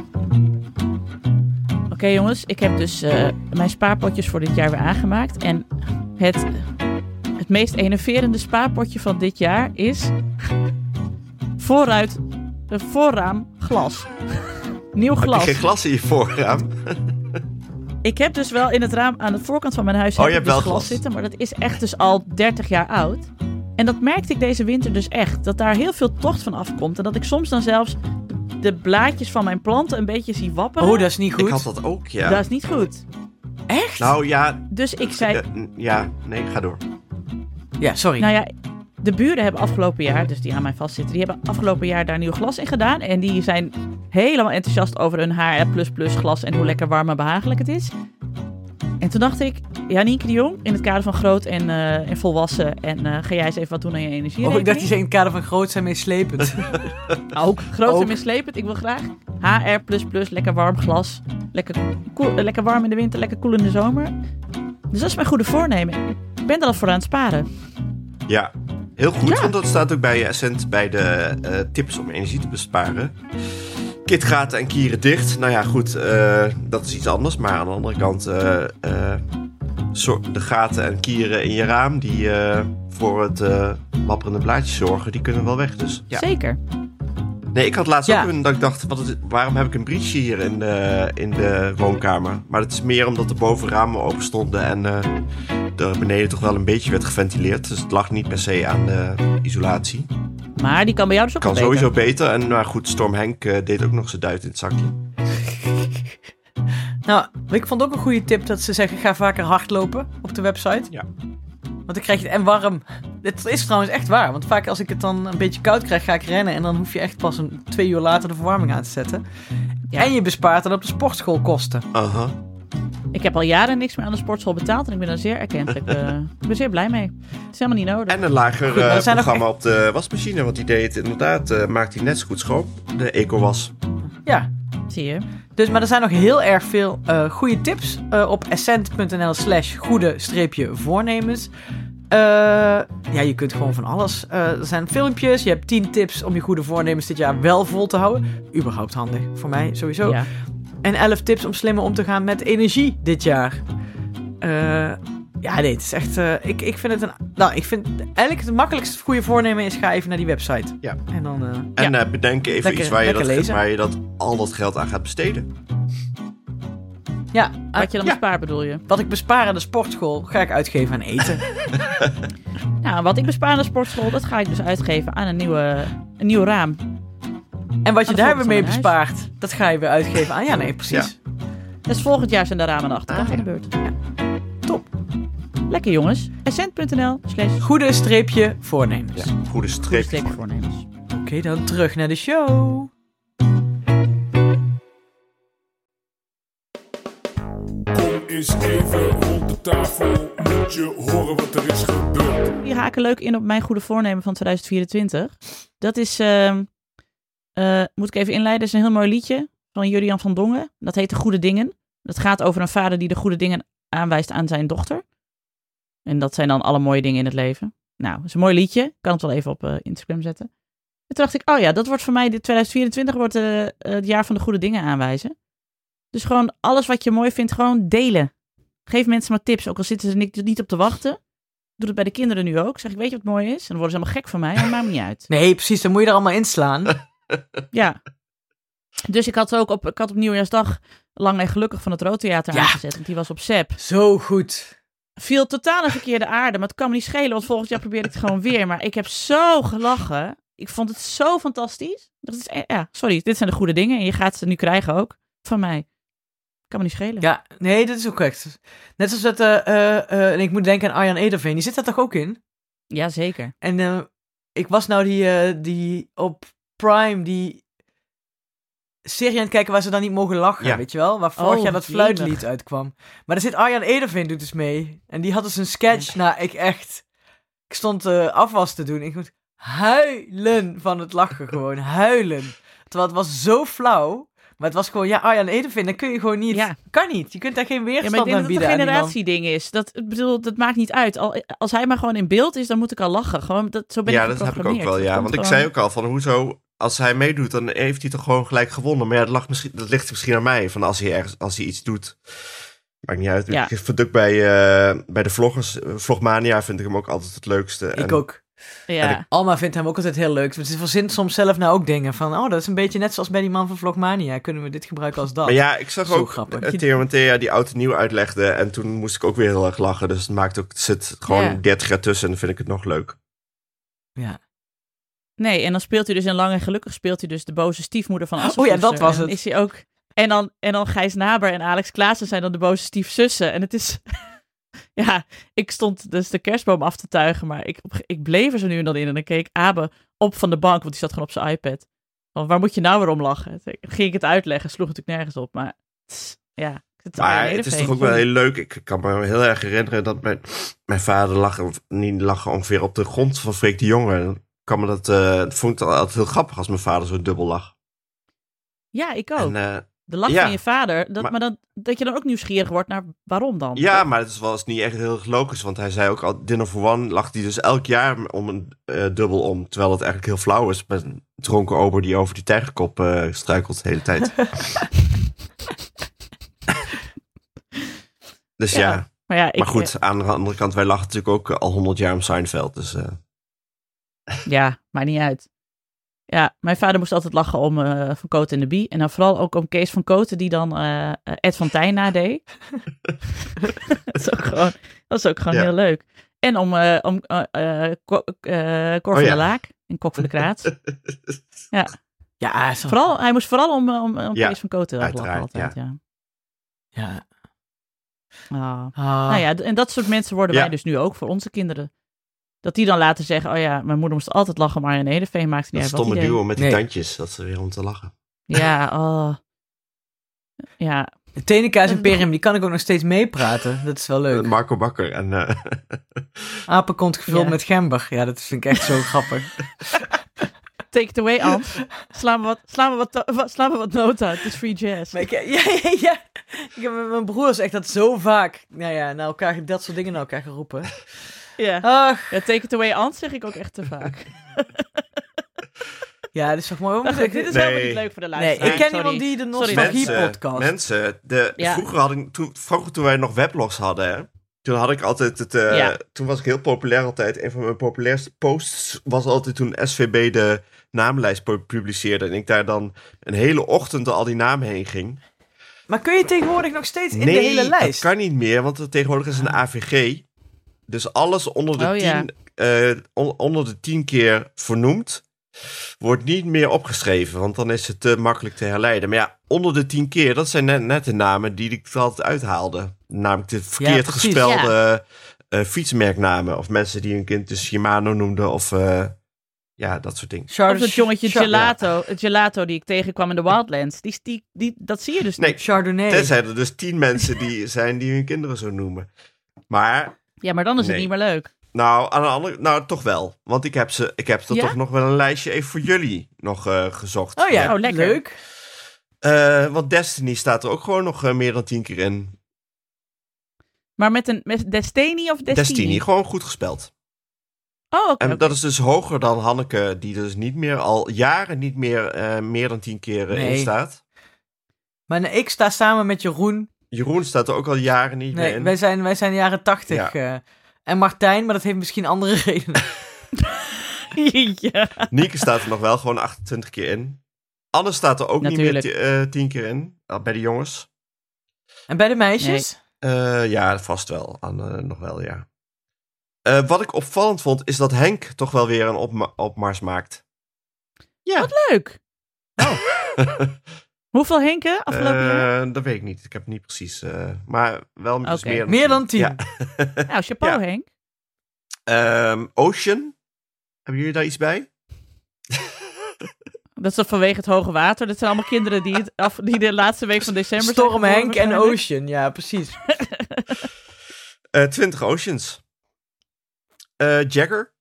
Oké okay, jongens, ik heb dus uh, mijn spaarpotjes voor dit jaar weer aangemaakt. En het, het meest enerverende spaarpotje van dit jaar is... vooruit, een voorraam glas. Nieuw Had je glas. geen glas in je voorraam? Ik heb dus wel in het raam aan de voorkant van mijn huis Oh, heb je ik hebt dus wel glas glas. zitten. Maar dat is echt dus al dertig jaar oud. En dat merkte ik deze winter dus echt. Dat daar heel veel tocht van afkomt. En dat ik soms dan zelfs de blaadjes van mijn planten een beetje zie wapperen. Oh, dat is niet goed. Ik had dat ook, ja. Dat is niet goed. Echt? Nou ja, Dus ik zei... ja, ja, nee, ga door. Ja, sorry. Nou ja, de buren hebben afgelopen jaar, dus die aan mij vastzitten, die hebben afgelopen jaar daar nieuw glas in gedaan. En die zijn helemaal enthousiast over hun H R plus plus glas en hoe lekker warm en behagelijk het is. En toen dacht ik, ja, Nienke de Jong, in het kader van groot en, uh, en volwassen. En uh, ga jij eens even wat doen aan je energie. Oh, ik dacht, die zei in het kader van groot zijn meeslepend. Ook groot Ook. en mislepend. Ik wil graag H R plus plus, lekker warm glas. Lekker, koel, lekker warm in de winter, lekker koel in de zomer. Dus dat is mijn goede voornemen. Ik ben er al voor aan het sparen. Ja, heel goed, Ja. want dat staat ook bij Essent bij de uh, tips om energie te besparen. Kitgaten en kieren dicht. Nou ja, goed, uh, dat is iets anders. Maar aan de andere kant, uh, uh, zo- de gaten en kieren in je raam die uh, voor het uh, wapperende blaadjes zorgen, die kunnen wel weg. Dus ja. Zeker. Nee, ik had laatst Ja. ook een, dat ik dacht, wat is, waarom heb ik een briesje hier in de, in de woonkamer? Maar dat is meer omdat de bovenramen open stonden en uh, er beneden toch wel een beetje werd geventileerd. Dus het lag niet per se aan de isolatie. Maar die kan bij jou dus ook Kan wel beter. sowieso beter. En nou goed, Storm Henk uh, deed ook nog zijn duit in het zakje. Nou, ik vond ook een goede tip dat ze zeggen, ga vaker hardlopen op de website. Ja. Want dan krijg je het en warm. Dit is trouwens echt waar. Want vaak als ik het dan een beetje koud krijg, ga ik rennen. En dan hoef je echt pas een twee uur later de verwarming aan te zetten. Ja. En je bespaart dan op de sportschool kosten. Aha. Ik heb al jaren niks meer aan de sportschool betaald en ik ben er zeer erkentelijk. Uh, ik ben zeer blij mee. Het is helemaal niet nodig. En een lager Goed, maar uh, er zijn nog programma op de wasmachine. Want die deed het inderdaad, uh, maakt hij net zo goed schoon. De Eco-was. Ja. Zie je. Dus, maar er zijn nog heel erg veel uh, goede tips uh, op essent.nl slash goede streepje voornemens. Uh, ja, je kunt gewoon van alles. Uh, er zijn filmpjes. Je hebt tien tips om je goede voornemens dit jaar wel vol te houden. Überhaupt handig. Voor mij sowieso. Ja. En elf tips om slimmer om te gaan met energie dit jaar. Uh, ja, nee, het is echt... Uh, ik, ik vind het een... Nou, ik vind eigenlijk het makkelijkste goede voornemen is ga even naar die website. Ja. En dan... Uh, En Ja. uh, bedenk even Lekker- iets waar je, lekker dat, lezen. waar je dat, al dat geld aan gaat besteden. ja, Wat je dan Ja. bespaart bedoel je? wat ik bespaar aan de sportschool ga ik uitgeven aan eten. Nou, wat ik bespaar aan de sportschool, dat ga ik dus uitgeven aan een, nieuwe, een nieuw raam. En wat je Aan de daar weer voorkant mee van mijn huis. bespaart, dat ga je weer uitgeven aan... Ja, nee, precies. Dus volgend jaar zijn de ramen aan de achterkant Ah, van de ja. beurt. Top. Lekker jongens. Essent.nl slash Goede streepje voornemens. Ja, goede streep. streepje voornemens. Oké, okay, dan terug naar de show. Kom eens even rond de tafel, moet je horen wat er is gebeurd. Die haken leuk in op mijn goede voornemen van twintig vierentwintig. Dat is, uh, uh, moet ik even inleiden, dat is een heel mooi liedje van Julian van Dongen. Dat heet De Goede Dingen. Dat gaat over een vader die de goede dingen aanwijst aan zijn dochter. En dat zijn dan alle mooie dingen in het leven. Nou, dat is een mooi liedje. Ik kan het wel even op uh, Instagram zetten. En toen dacht ik, oh ja, dat wordt voor mij, twintig vierentwintig wordt uh, uh, het jaar van de goede dingen aanwijzen. Dus gewoon alles wat je mooi vindt, gewoon delen. Geef mensen maar tips, ook al zitten ze niet, niet op te wachten. Ik doe het bij de kinderen nu ook. Zeg ik, weet je wat mooi is? En dan worden ze helemaal gek van mij, maar maakt me niet uit. Nee, precies, dan moet je er allemaal inslaan. Ja. Dus ik had ook op, ik had op nieuwjaarsdag Lang en Gelukkig van het Roodtheater Ja. aangezet. Want die was op Zep. Zo goed. Viel totaal een verkeerde aarde. Maar het kan me niet schelen. Want volgend jaar probeer ik het gewoon weer. Maar ik heb zo gelachen. Ik vond het zo fantastisch. Dat is, ja, sorry. Dit zijn de goede dingen. En je gaat ze nu krijgen ook. Van mij. Kan me niet schelen. Ja, nee, dat is ook correct. Net zoals het, uh, uh, uh, en ik moet denken aan Arjan Ederveen. Die zit daar toch ook in? Ja, zeker. En uh, ik was nou die, uh, die op Prime, die serie aan het kijken waar ze dan niet mogen lachen, Ja. weet je wel? Waar vorig Oh, jaar dat jemig. fluitlied uitkwam. Maar daar zit Arjan Ederveen doet dus mee. En die had dus een sketch. Nou, ik echt... Ik stond uh, afwas te doen. Ik moet huilen van het lachen gewoon. Huilen. Terwijl het was zo flauw. Maar het was gewoon, ja, Arjan Ederveen, dan kun je gewoon niet... Ja. Kan niet. Je kunt daar geen Ja, maar weerstand ik denk aan dat het bieden een aan die man. generatieding is. Dat, ik bedoel, dat maakt niet uit. Al, als hij maar gewoon in beeld is, dan moet ik al lachen. Gewoon, dat, zo ben Ja, ik dat heb ik ook geprogrammeerd. wel, Dat ja. komt Want ik gewoon- zei ook al van, hoezo... Als hij meedoet, dan heeft hij toch gewoon gelijk gewonnen. Maar ja, dat, lag misschien, dat ligt misschien aan mij. Van als hij, ergens, als hij iets doet... Maakt niet uit. Ja. Ik vind ook bij, uh, bij de vloggers... Vlogmania vind ik hem ook altijd het leukste. Ik en, ook. Ja. en ik- Alma vindt hem ook altijd heel leuk. Ze verzint soms zelf nou ook dingen van... Oh, dat is een beetje net zoals bij die man van Vlogmania. Kunnen we dit gebruiken als dat? Maar ja, ik zag Zo ook grappig. uh, Theo en Thea die oud en nieuw uitlegde. En toen moest ik ook weer heel erg lachen. Dus het maakt ook, het zit gewoon Ja. dertig jaar tussen. En dan vind ik het nog leuk. Ja. Nee, en dan speelt hij dus in Lang en Gelukkig speelt hij dus de boze stiefmoeder van Assepoester. Oh ja, dat was En dan het. Is hij ook... En dan, en dan Gijs Naber en Alex Klaassen zijn dan de boze stiefzussen. En het is... ja, ik stond dus de kerstboom af te tuigen, maar ik, ik bleef er zo nu en dan in. En dan keek Abe op van de bank, want die zat gewoon op zijn iPad. Van, waar moet je nou weer om lachen? Toen ging ik het uitleggen, sloeg natuurlijk nergens op. Maar tss, ja... Het, Maar het is toch ook wel heel leuk. Ik kan me heel erg herinneren dat mijn, mijn vader lag, of niet lag ongeveer op de grond van Freek de Jonge. En kan me dat, uh, dat vond ik altijd heel grappig als mijn vader zo dubbel lag. Ja, ik ook. En, uh, de lach ja, van je vader, dat, maar- maar dan, dat je dan ook nieuwsgierig wordt naar waarom dan. ja, maar het is wel eens niet echt heel erg logisch. Want hij zei ook al, Dinner for One lag hij dus elk jaar om een uh, dubbel om. Terwijl het eigenlijk heel flauw is met een dronken ober die over die tijgerkop uh, struikelt de hele tijd. Dus ja, Ja, Maar, ja, ik, maar goed, aan de andere kant, wij lachen natuurlijk ook al honderd jaar om Seinfeld. Dus uh, Ja, maakt niet uit. Ja, mijn vader moest altijd lachen om uh, Van Kooten en de Bie. En dan vooral ook om Kees van Kooten, die dan uh, Ed van Tijn nadeed. dat is ook gewoon, dat is ook gewoon Ja. heel leuk. En om, uh, om uh, uh, Ko- uh, Cor van Oh, ja. der Laak en Kok van de Kraat. ja, Ja, zo. vooral, hij moest vooral om, uh, om, om Ja, Kees van Kooten lachen uiteraard, altijd. Ja. Ja. Ah. Ah. Nou ja, d- en dat soort mensen worden Ja. wij dus nu ook voor onze kinderen. Dat die dan laten zeggen, oh ja, mijn moeder moest altijd lachen om Arjen Ederveen, maakte niet dat uit wat stomme hij deed. duo met die Nee. tandjes, dat ze weer om te lachen. Ja, oh. Ja, De Tenenkaas Imperium, die kan ik ook nog steeds meepraten. Dat is wel leuk. Marco Bakker en... Uh, Apenkont gevuld Ja. met gember. Ja, dat vind ik echt zo grappig. take it away, Ant. Sla me wat, sla me wat, to- wa- sla me wat noten uit. Het is free jazz. Maar ik, ja, ja, ja. Ik heb met mijn broers echt dat zo vaak, nou ja, naar elkaar, dat soort dingen naar elkaar geroepen. Ja. Ach, ja, take it away, Ant zeg ik ook echt te vaak. ja, dat is toch mooi. Nou goed, dit is Nee. helemaal niet leuk voor de Nee, luisteraar. ik ken Sorry. iemand die de Sorry. nostalgie mensen, podcast. mensen de, Ja. vroeger, had ik, toen, vroeger toen wij nog weblogs hadden, hè, toen had ik altijd het... Uh, Ja. Toen was ik heel populair altijd. Een van mijn populairste posts was altijd toen S V B de naamlijst pu- publiceerde. En ik daar dan een hele ochtend door al die namen heen ging. Maar kun je tegenwoordig nog steeds in nee, de hele lijst? dat kan niet meer, want er tegenwoordig is een A V G. Dus alles onder de, Oh, ja. tien, eh, on- onder de tien keer vernoemd wordt niet meer opgeschreven, want dan is het te makkelijk te herleiden. Maar ja, onder de tien keer, dat zijn net, net de namen die ik er altijd uithaalde. Namelijk de verkeerd precies, gespelde eh, fietsmerknamen. Of mensen die hun kind dus Shimano noemden of uh, ja, dat soort dingen. Of Charles- het jongetje Char- gelato, het gelato die ik tegenkwam in de Wildlands. Die, die, die, dat zie je dus Nee, niet. Chardonnay. tenzij er dus tien mensen die zijn die hun kinderen zo noemen. Maar Ja, maar dan is het Nee. niet meer leuk. nou, aan de andere, nou toch wel. Want ik heb ze, ik heb er Ja? toch nog wel een lijstje even voor jullie nog uh, gezocht. Oh ja, Oh, lekker. leuk. Uh, want Destiny staat er ook gewoon nog uh, meer dan tien keer in. Maar met een met Destiny of Destiny? Destiny, gewoon goed gespeld. Oh, oké. En oké. dat is dus hoger dan Hanneke, die dus niet meer al jaren niet meer uh, meer dan tien keer uh, Nee. in staat. Maar nee, ik sta samen met Jeroen. Jeroen staat er ook al jaren niet meer Nee, in. wij zijn, wij zijn jaren tachtig. Ja. Uh, en Martijn, maar dat heeft misschien andere redenen. ja. Nieke staat er nog wel gewoon achtentwintig keer in. Anne staat er ook Natuurlijk. niet meer t- uh, tien keer in, uh, bij de jongens. En bij de meisjes? Uh, ja, vast wel. An, uh, nog wel, ja. Uh, wat ik opvallend vond, is dat Henk toch wel weer een opma- opmars maakt. Ja. Wat leuk. Oh. Hoeveel Henken afgelopen uh, jaar? Dat weet ik niet. Ik heb het niet precies. Uh, maar wel dus okay. meer dan Meer dan tien. Ja. Nou, chapeau ja. Henk. Um, Ocean. Hebben jullie daar iets bij? Dat is dan vanwege het hoge water. Dat zijn allemaal kinderen die, het af, die de laatste week van december Storm zijn Henk en Ocean. Ja, precies. uh, twintig Oceans. Uh, Jagger.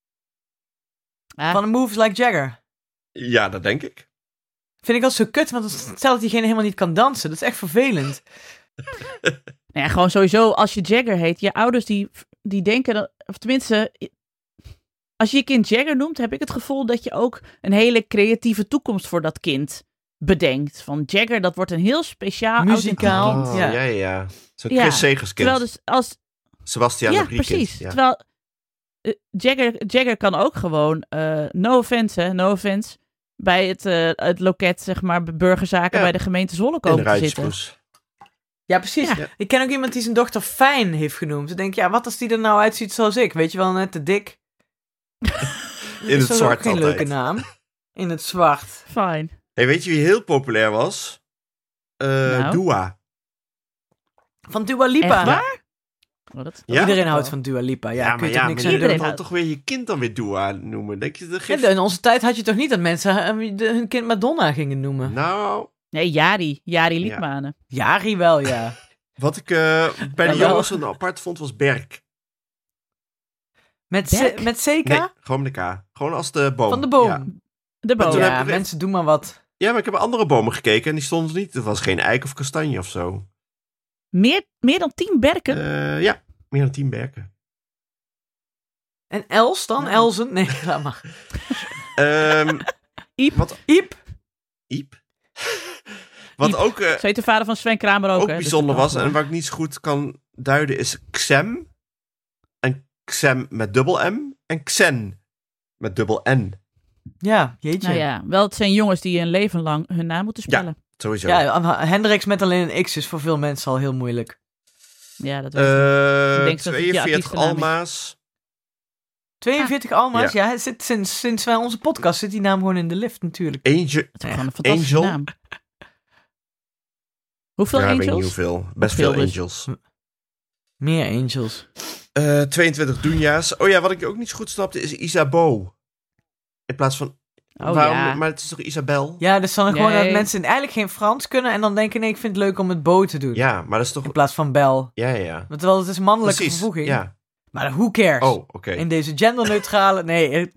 Ah. Van de Moves Like Jagger. Ja, dat denk ik. Vind ik altijd zo kut, want stel dat diegene helemaal niet kan dansen. Dat is echt vervelend. Nou ja, gewoon sowieso, als je Jagger heet, je ouders die, die denken, dat, of tenminste, als je je kind Jagger noemt, heb ik het gevoel dat je ook een hele creatieve toekomst voor dat kind bedenkt. Van Jagger, dat wordt een heel speciaal, muzikaal. Oh, ja, ja, ja. Zo'n ja, Chris Segers kind. Terwijl dus als... Sebastian Ja, Lebrie precies. Kind, ja. Terwijl uh, Jagger, Jagger kan ook gewoon, uh, no offense, hè, no offense, bij het, uh, het loket, zeg maar, burgerzaken ja. bij de gemeente Zwolle komen te zitten. Ja, precies. Ja. Ik ken ook iemand die zijn dochter Fijn heeft genoemd. Ik denk, ja, wat als die er nou uitziet zoals ik? Weet je wel, net te dik. In het zwart ook geen altijd. leuke naam. In het zwart. Fijn. Hey, weet je wie heel populair was? Uh, nou. Dua. Van Dua Lipa. Echt waar? Oh, dat ja? Iedereen houdt van Dua Lipa. Ja, ja kun je maar toch ja, niks maar aan je doen. dan toch weer je kind dan weer Dua noemen? Denk je, dat geeft... ja, in onze tijd had je toch niet dat mensen hun kind Madonna gingen noemen? Nou... Nee, Jari. Jari Liedmanen. Ja. Jari wel, ja. Wat ik uh, bij de jongens een apart vond, was Berk. Met, C- met C K? Nee, gewoon met de K. Gewoon als de boom. Van de boom. Ja. De boom. Ja, echt... mensen doen maar wat. Ja, maar ik heb andere bomen gekeken en die stonden niet. Er was geen eik of kastanje of zo. Meer, meer dan tien berken? Uh, ja, meer dan tien berken. En Els dan? Nou. Elzen? Nee, laat maar. um, Iep. Wat? Iep. Iep. Wat Iep. ook, uh, Zo heet de vader van Sven Kramer ook. ook hè? bijzonder dus was en waar ik niet zo goed kan duiden is Xem. En Xem met dubbel M. En Xen met dubbel N. Ja, jeetje. Nou ja, wel het zijn jongens die een leven lang hun naam moeten spellen. Ja, sowieso. Ja, Hendrix met alleen een X is voor veel mensen al heel moeilijk. Ja, dat weet ik. Uh, ik denk dat het je tweeënveertig artiestennaam is. Alma's. tweeënveertig Alma's? Ja. Ja, het zit, sinds, sinds wij onze podcast zit die naam gewoon in de lift natuurlijk. Angel. Het is gewoon een fantastische Angel. naam. Hoeveel ja, angels? weet niet hoeveel. Best Veel veel dus. angels. Meer angels. Uh, tweeëntwintig Dunja's. Oh ja, wat ik ook niet zo goed snapte is Isabeau. In plaats van... Oh, waarom, ja. Maar het is toch Isabel? Ja, dus dan gewoon Nee. dat mensen eigenlijk geen Frans kunnen en dan denken, nee, ik vind het leuk om het Bo te doen. Ja, maar dat is toch... In plaats van Bel. Ja, ja, ja. Want terwijl het is een mannelijke Precies, vervoeging. ja. Maar who cares? Oh, oké. Okay. In deze genderneutrale... Nee, eh,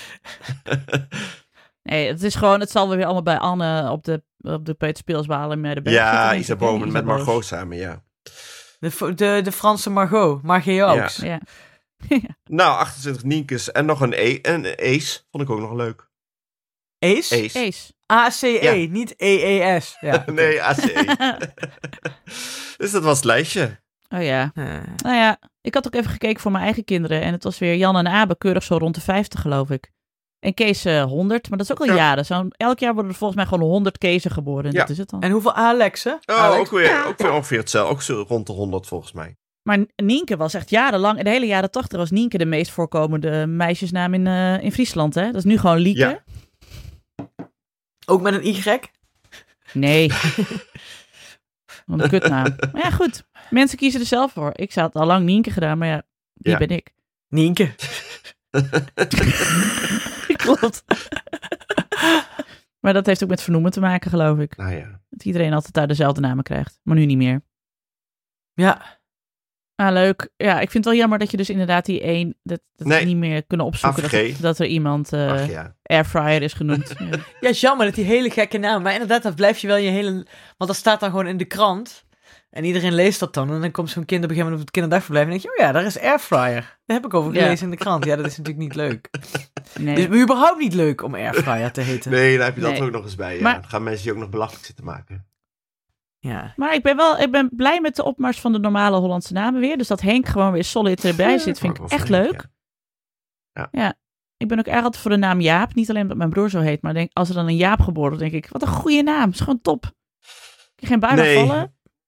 Nee, het is gewoon, het zal weer allemaal bij Anne op de, op de Peuterspeelsbalen met de berg zitten, Ja, denk ik, Isabeau hè? met Isabeau's. Margot samen, ja. de, de, de Franse Margot. Margeaux. Ja. Nou, achtentwintig Nienkes en nog een, e een Ace. Vond ik ook nog leuk. Ace? Ace. Ace. A C E, Ja. niet E E S. Ja. Nee, A C E. Dus dat was het lijstje. Oh ja. Eh, Nou ja, ik had ook even gekeken voor mijn eigen kinderen. En het was weer Jan en Abe, keurig zo rond de vijftig, geloof ik. En Kees uh, honderd, maar dat is ook al Ja. jaren. Zo, elk jaar worden er volgens mij gewoon honderd Keesen geboren. En Ja. dat is het dan. En hoeveel Alexen? Oh, Alex? ook weer, ook weer ongeveer hetzelfde. Ook zo rond de honderd volgens mij. Maar Nienke was echt jarenlang, in de hele jaren tachtig was Nienke de meest voorkomende meisjesnaam in, uh, in Friesland. Hè? Dat is nu gewoon Lieke. Ja. Ook met een Y? Nee. Wat een kutnaam. Maar ja, goed. Mensen kiezen er zelf voor. Ik had al lang Nienke gedaan, maar ja, die Ja. ben ik. Nienke. Klopt. Maar dat heeft ook met vernoemen te maken, geloof ik. Nou ja. Dat iedereen altijd daar dezelfde namen krijgt. Maar nu niet meer. Ja. Ah, leuk. Ja, ik vind het wel jammer dat je dus inderdaad die één... Dat, dat Nee. we niet meer kunnen opzoeken. A V G. Dat, dat er iemand uh, Ach ja. Airfryer is genoemd. Ja. Ja, is jammer dat die hele gekke naam. Maar inderdaad, dat blijf je wel je hele... Want dat staat dan gewoon in de krant. En iedereen leest dat dan. En dan komt zo'n kind op een gegeven moment op het kinderdagverblijf. En dan denk je, oh ja, daar is Airfryer. Daar heb ik over gelezen Ja. in de krant. Ja, dat is natuurlijk niet leuk. Nee. Het is überhaupt niet leuk om Airfryer te heten. Nee, daar heb je dat Nee. ook nog eens bij. Ja. Maar- Dan gaan mensen je ook nog belachelijk zitten maken. Ja. Maar ik ben wel ik ben blij met de opmars van de normale Hollandse namen weer. Dus dat Henk gewoon weer solid erbij Ja, zit, vind ik ook echt wel leuk. fijn, ja. Ik ben ook erg altijd voor de naam Jaap. Niet alleen omdat mijn broer zo heet, maar denk, als er dan een Jaap geboren wordt, denk ik, wat een goede naam. Is gewoon top. Ik geen bui Nee. vallen.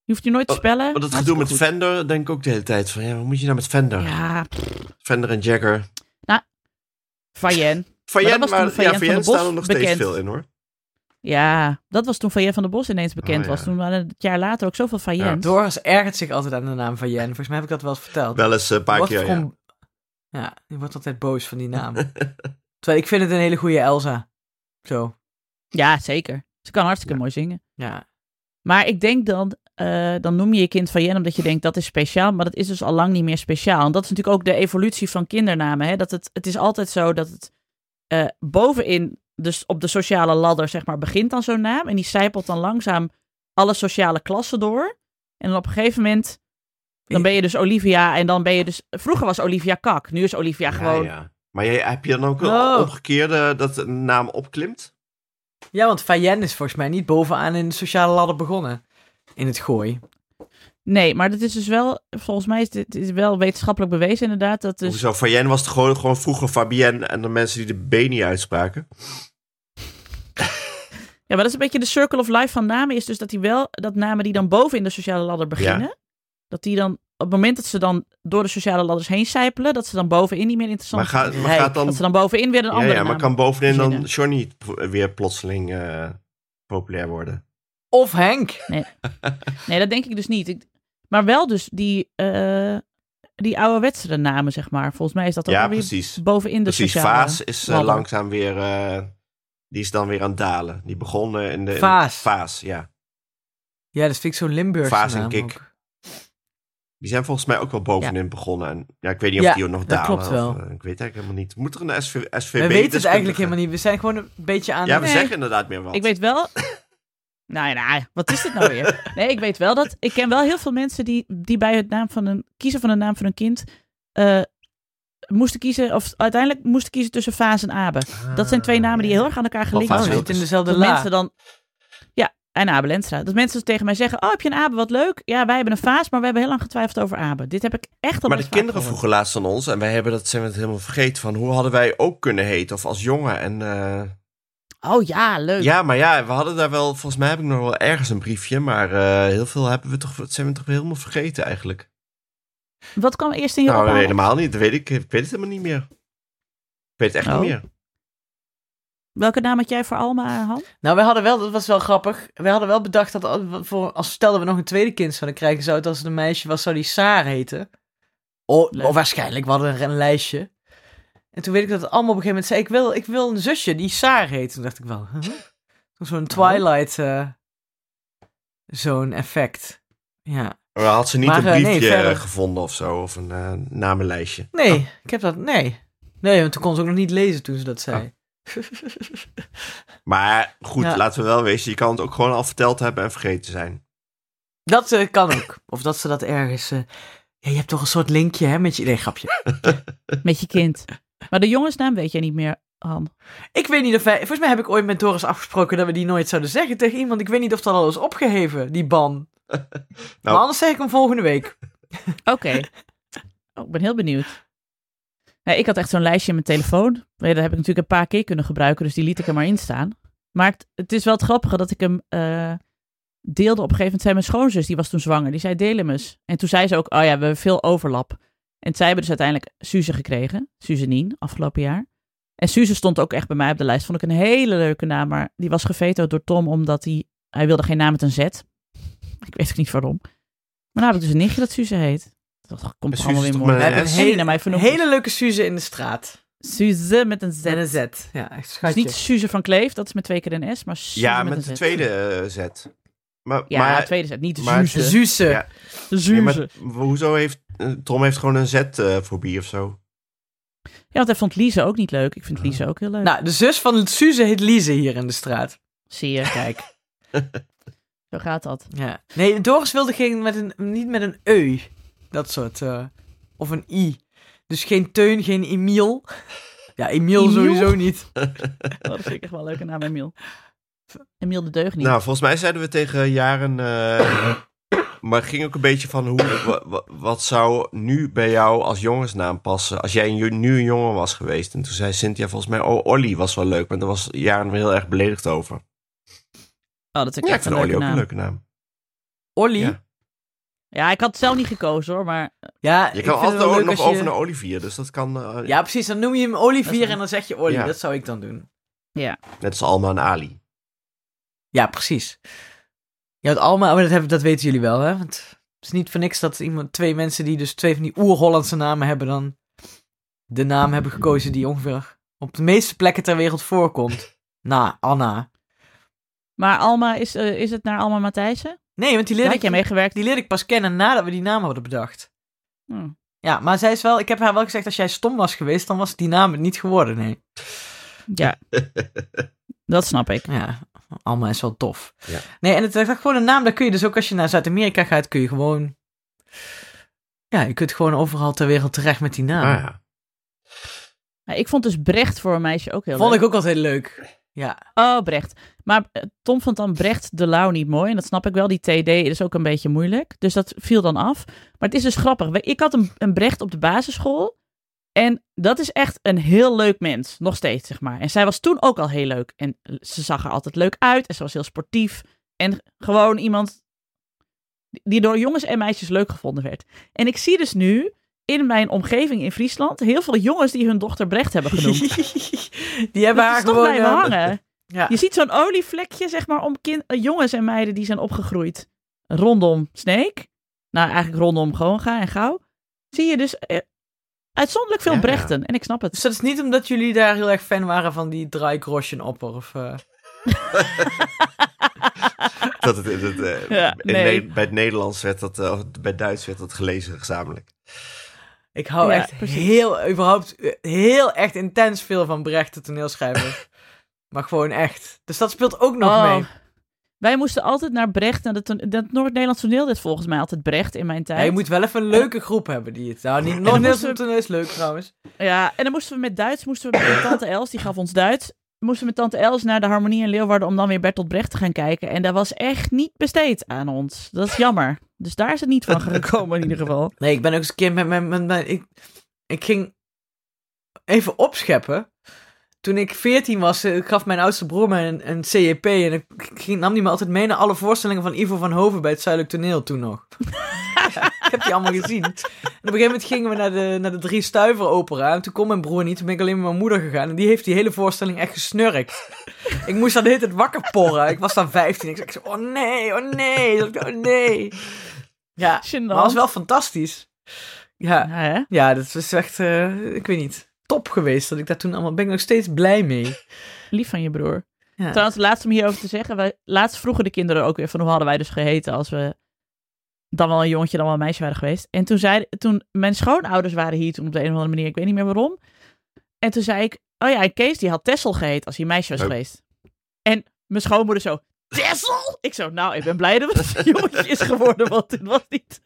Je hoeft je nooit te spellen. Want het gedoe met Fender, denk ik ook de hele tijd van, ja, wat moet je nou met Fender? Ja. Fender en Jagger. Nou, Fayenne. Fayenne, maar, maar, maar ja, Fayenne staan er nog bekend. steeds veel in, hoor. Ja, dat was toen Fayenne van der Bos ineens bekend oh, ja. was. Toen waren het jaar later ook zoveel Fayenne. Ja, Doris ergert zich altijd aan de naam Fayenne. Volgens mij heb ik dat wel eens verteld. Wel eens een paar keer, gewoon... ja. Ja, die wordt altijd boos van die naam. Terwijl ik vind het een hele goede Elsa. Zo. Ja, zeker. Ze kan hartstikke ja. mooi zingen. Ja. Maar ik denk dan, uh, dan noem je je kind Fayenne omdat je denkt dat is speciaal, maar dat is dus al lang niet meer speciaal. En dat is natuurlijk ook de evolutie van kindernamen. Hè? Dat het, het is altijd zo dat het uh, bovenin, dus op de sociale ladder, zeg maar, begint dan zo'n naam. En die sijpelt dan langzaam alle sociale klassen door. En dan op een gegeven moment, dan ben je dus Olivia en dan ben je dus... Vroeger was Olivia Kak, nu is Olivia ja, gewoon... Ja. Maar jij, heb je dan ook een oh. omgekeerde dat een naam opklimt? Ja, want Fayenne is volgens mij niet bovenaan in de sociale ladder begonnen. In het gooi. Nee, maar dat is dus wel... Volgens mij is dit is wel wetenschappelijk bewezen inderdaad. Dat dus... Hoezo? Fayenne was het gewoon, gewoon vroeger Fabienne en de mensen die de B niet uitspraken? Ja, maar dat is een beetje de circle of life van namen. Is dus dat die wel, dat namen die dan boven in de sociale ladder beginnen. Ja. Dat die dan, op het moment dat ze dan door de sociale ladders heen sijpelen, dat ze dan bovenin niet meer interessant zijn. Maar, ga, maar gaat dan... Dat ze dan bovenin weer een ja, andere ja, naam maar kan bovenin beginnen. dan Johnny weer plotseling uh, populair worden? Of Henk. Nee, nee dat denk ik dus niet. Ik, maar wel dus die, uh, die ouderwetsere namen, zeg maar. Volgens mij is dat ook ja, weer precies. bovenin de precies. sociale Vaas is uh, langzaam weer... Uh, die is dan weer aan het dalen. Die begon uh, in de... Vaas. In Vaas, ja. Ja, dat vind ik zo'n Limburgse Vaas naam en Kik. ook. Die zijn volgens mij ook wel bovenin ja. begonnen. En, ja, ik weet niet ja, of die ook nog dalen. Klopt wel. Of, uh, ik weet eigenlijk helemaal niet. Moet er een S V B... We weten het eigenlijk helemaal niet. We zijn gewoon een beetje aan... Ja, we nee. zeggen inderdaad meer wat. Ik weet wel... nou, nou, wat is dit nou weer? Nee, ik weet wel dat... Ik ken wel heel veel mensen die, die bij het naam van een... kiezen van een naam van een kind... Uh, moesten kiezen... of uiteindelijk moesten kiezen tussen Vaas en Abe. Ah, dat zijn twee namen die heel erg aan elkaar gelinkt zijn. zijn. Oh, in dezelfde dat la. mensen dan... Ja, en Abe Lenstra. Dat mensen tegen mij zeggen... Oh, heb je een Abe? Wat leuk. Ja, wij hebben een Vaas, maar we hebben heel lang getwijfeld over Abe. Dit heb ik echt al Maar de kinderen gehoord. vroegen laatst aan ons... en wij hebben dat zijn we het helemaal vergeten... van hoe hadden wij ook kunnen heten? Of als jongen en... Uh... Oh ja, leuk. Ja, maar ja, we hadden daar wel... Volgens mij heb ik nog wel ergens een briefje... maar uh, heel veel hebben we toch, zijn we toch helemaal vergeten eigenlijk. Wat kwam eerst in je nou, ophaal? Nee, helemaal niet. Dat weet ik. Ik weet het helemaal niet meer. Ik weet het echt oh. niet meer. Welke naam had jij voor Alma, Han? Nou, we hadden wel, dat was wel grappig. We hadden wel bedacht dat voor, als stelden we nog een tweede kind zouden krijgen, zou het als het een meisje was, zou die Saar heten. Oh, of waarschijnlijk, we hadden een, een lijstje. En toen weet ik dat het allemaal op een gegeven moment zei, ik wil, ik wil een zusje die Saar heet. Toen dacht ik wel, huh? Zo'n Twilight, uh, zo'n effect. Ja. Maar had ze niet maar, een briefje uh, nee, gevonden of zo? Of een uh, namenlijstje? Nee, oh. ik heb dat, nee. Nee, want toen kon ze ook nog niet lezen toen ze dat zei. Oh. Maar goed, ja. laten we wel wezen. Je kan het ook gewoon al verteld hebben en vergeten zijn. Dat uh, kan ook. Of dat ze dat ergens... Uh, ja, je hebt toch een soort linkje, hè, met je... Nee, grapje. Met je kind. Maar de jongensnaam weet jij niet meer, Han. Ik weet niet of wij... Volgens mij heb ik ooit met Doris afgesproken dat we die nooit zouden zeggen tegen iemand. Ik weet niet of dat al is opgeheven, die ban. nou. Maar anders zeg ik hem volgende week. Oké. Okay. Oh, ik ben heel benieuwd. Nee, ik had echt zo'n lijstje in mijn telefoon. Dat heb ik natuurlijk een paar keer kunnen gebruiken, dus die liet ik er maar in staan. Maar het, het is wel het grappige dat ik hem uh, deelde. Op een gegeven moment zei mijn schoonzus, die was toen zwanger, die zei deel hem eens. En toen zei ze ook, oh ja, we hebben veel overlap. En zij hebben dus uiteindelijk Suze gekregen, Suzanine, afgelopen jaar. En Suze stond ook echt bij mij op de lijst. Vond ik een hele leuke naam, maar die was gevetoed door Tom, omdat hij, hij wilde geen naam met een Z. Ik weet ook niet waarom. Maar nou heb ik dus een nichtje dat Suze heet. Dat komt allemaal weer mooi. We hebben een hele, naar mij hele leuke Suze in de straat. Suze met een Z. Met een Z, ja, echt schatje. Dus niet Suze van Kleef, dat is met twee keer een S, maar Suze ja, met, met een de Z. tweede uh, Z. Maar, ja, maar, de tweede Z, niet de maar, Suze. Suze. Ja. Suze. Ja, maar, hoezo heeft... Uh, Tom heeft gewoon een Z-fobie uh, of zo. Ja, want hij vond Lise ook niet leuk. Ik vind Lise ook heel leuk. Nou, de zus van Suze heet Lise hier in de straat. Zie je, kijk. Zo gaat dat. Ja. Nee, Doris wilde geen met een, niet met een eu. Dat soort... Uh, of een i. Dus geen Teun, geen Emiel. Ja, Emiel, Emiel? Sowieso niet. Oh, dat vind ik echt wel een leuke naam, Emiel. Emiel de Deugniet. Nou, volgens mij zeiden we tegen Jaren... Uh, maar het ging ook een beetje van hoe... Wat, wat zou nu bij jou als jongensnaam passen... als jij een, nu een jongen was geweest? En toen zei Cynthia volgens mij... Oh, Olly was wel leuk. Maar daar was Jaren weer heel erg beledigd over. Oh, dat is ja, echt ik vind een Olly leuke ook naam. een leuke naam. Olly? Ja. Ja, ik had het zelf niet gekozen hoor, maar... Ja, Je ik kan vind het altijd wel ook leuk nog als je... over naar Olivier, dus dat kan... Uh, Ja, precies. Dan noem je hem Olivier Dat is- en dan zeg je Olly. Ja. Dat zou ik dan doen. Ja. Net als Alma en Ali. Ja, precies. Ja, het Alma, maar dat, hebben, dat weten jullie wel, hè? Want het is niet voor niks dat iemand, twee mensen die dus twee van die oer-Hollandse namen hebben, dan de naam hebben gekozen die ongeveer op de meeste plekken ter wereld voorkomt. Na Anna. Maar Alma, is, uh, is het naar Alma Matthijssen? Nee, want die Daar leerde, had jij ik, meegewerkt. die leerde ik pas kennen nadat we die naam hadden bedacht. Hm. Ja, maar zij is wel, ik heb haar wel gezegd, als jij stom was geweest, dan was die naam het niet geworden, nee. Ja, dat snap ik. Ja, Alma is wel tof. Ja. Nee, en het is echt gewoon een naam, daar kun je dus ook als je naar Zuid-Amerika gaat, kun je gewoon... Ja, je kunt gewoon overal ter wereld terecht met die naam. Ah, ja. Ja, ik vond dus Brecht voor een meisje ook heel Vond leuk. ik ook altijd leuk. Ja. Oh, Brecht. Maar uh, Tom vond dan Brecht de Lauw niet mooi. En dat snap ik wel. Die T D is ook een beetje moeilijk. Dus dat viel dan af. Maar het is dus grappig. Ik had een, een Brecht op de basisschool. En dat is echt een heel leuk mens. Nog steeds, zeg maar. En zij was toen ook al heel leuk. En ze zag er altijd leuk uit. En ze was heel sportief. En gewoon iemand die door jongens en meisjes leuk gevonden werd. En ik zie dus nu in mijn omgeving in Friesland heel veel jongens die hun dochter Brecht hebben genoemd. Die hebben Dat haar is toch gewoon... blijven eh, hangen. Ja. Je ziet zo'n olievlekje, zeg maar, om kind- uh, jongens en meiden die zijn opgegroeid rondom Sneek. Nou, eigenlijk rondom Goonga en Gouw. Zie je dus uh, uitzonderlijk veel Ja, ja. Brechten. En ik snap het. Dus dat is niet omdat jullie daar heel erg fan waren van die Draai Groschenopper of... eh, Dat het, het, uh, Ja, in nee. Ne- bij het Nederlands werd dat, uh, of bij het Duits werd dat gelezen gezamenlijk. Ik hou Ja, echt precies. heel, überhaupt, eh, heel echt intens veel van Brecht, de toneelschrijver. Maar gewoon echt. Dus dat speelt ook nog Oh. mee. Wij moesten altijd naar Brecht. Naar de ton- dat Noord-Nederlands toneel deed volgens mij altijd Brecht in mijn tijd. Ja, je moet wel even een leuke groep hebben die het... Nou, niet nog dan een moesten we- toneel is leuk trouwens. Ja, en dan moesten we met Duits, moesten we met Tante Els, die gaf ons Duits. Moesten we met Tante Els naar de Harmonie in Leeuwarden om dan weer Bertolt Brecht te gaan kijken. En dat was echt niet besteed aan ons. Dat is jammer. Dus daar is het niet van gekomen in ieder geval. Nee, ik ben ook eens een keer met mijn... met mijn- ik, ik ging even opscheppen. Toen ik veertien was, eh, gaf mijn oudste broer mij een, een C J P. En ik ging, nam die me altijd mee naar alle voorstellingen van Ivo van Hoven bij het Zuidelijk Toneel toen nog. Ja, ik heb die allemaal gezien. En op een gegeven moment gingen we naar de, naar de Drie Stuiver opera. En toen kon mijn broer niet. Toen ben ik alleen met mijn moeder gegaan. En die heeft die hele voorstelling echt gesnurkt. Ik moest dan de hele tijd wakker porren. Ik was dan vijftien. Ik zei, oh nee, oh nee, oh nee. Ja, Gênant. maar dat was wel fantastisch. Ja, Ja, hè? ja, dat was echt, uh, ik weet niet, top geweest. Dat ik daar toen allemaal, ben ik nog steeds blij mee. Lief van je broer. Ja. Trouwens, laatst om hierover te zeggen. Wij, laatst vroegen de kinderen ook weer van hoe hadden wij dus geheten als we dan wel een jongetje, dan wel een meisje waren geweest. En toen zei, toen mijn schoonouders waren hier toen op de een of andere manier, ik weet niet meer waarom. En toen zei ik, oh ja, en Kees die had Tessel geheten als hij een meisje was Oh. geweest. En mijn schoonmoeder zo, Tessel? Ik zo, nou, ik ben blij dat het een jongetje is geworden, want het was niet.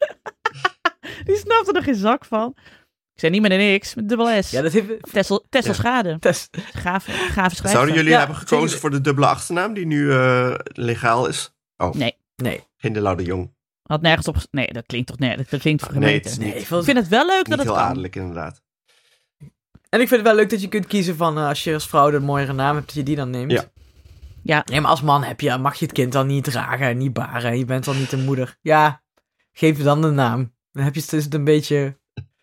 Die snapte er geen zak van. Ik zei niet met een niks, met dubbel S. Ja, dat heeft... Tessel, Tessel Ja. Schade. Test. Gave, gave schrijfster. Zouden jullie Ja, hebben gekozen zeker. voor de dubbele achternaam die nu uh, legaal is? Oh, Nee. Nee. Hindelau de Jong. Had nergens op... Nee, dat klinkt toch nergens. Dat klinkt voor Nee, gemeten. het is Nee, niet, ik vond Ik vind het wel leuk niet dat het heel kan. adellijk inderdaad. En ik vind het wel leuk dat je kunt kiezen van, uh, als je als vrouw de mooiere naam hebt, dat je die dan neemt. Ja. Ja. Nee, maar als man heb je, mag je het kind dan niet dragen en niet baren. Je bent dan niet de moeder. Ja, geef je dan de naam. Dan heb je het, is het een beetje...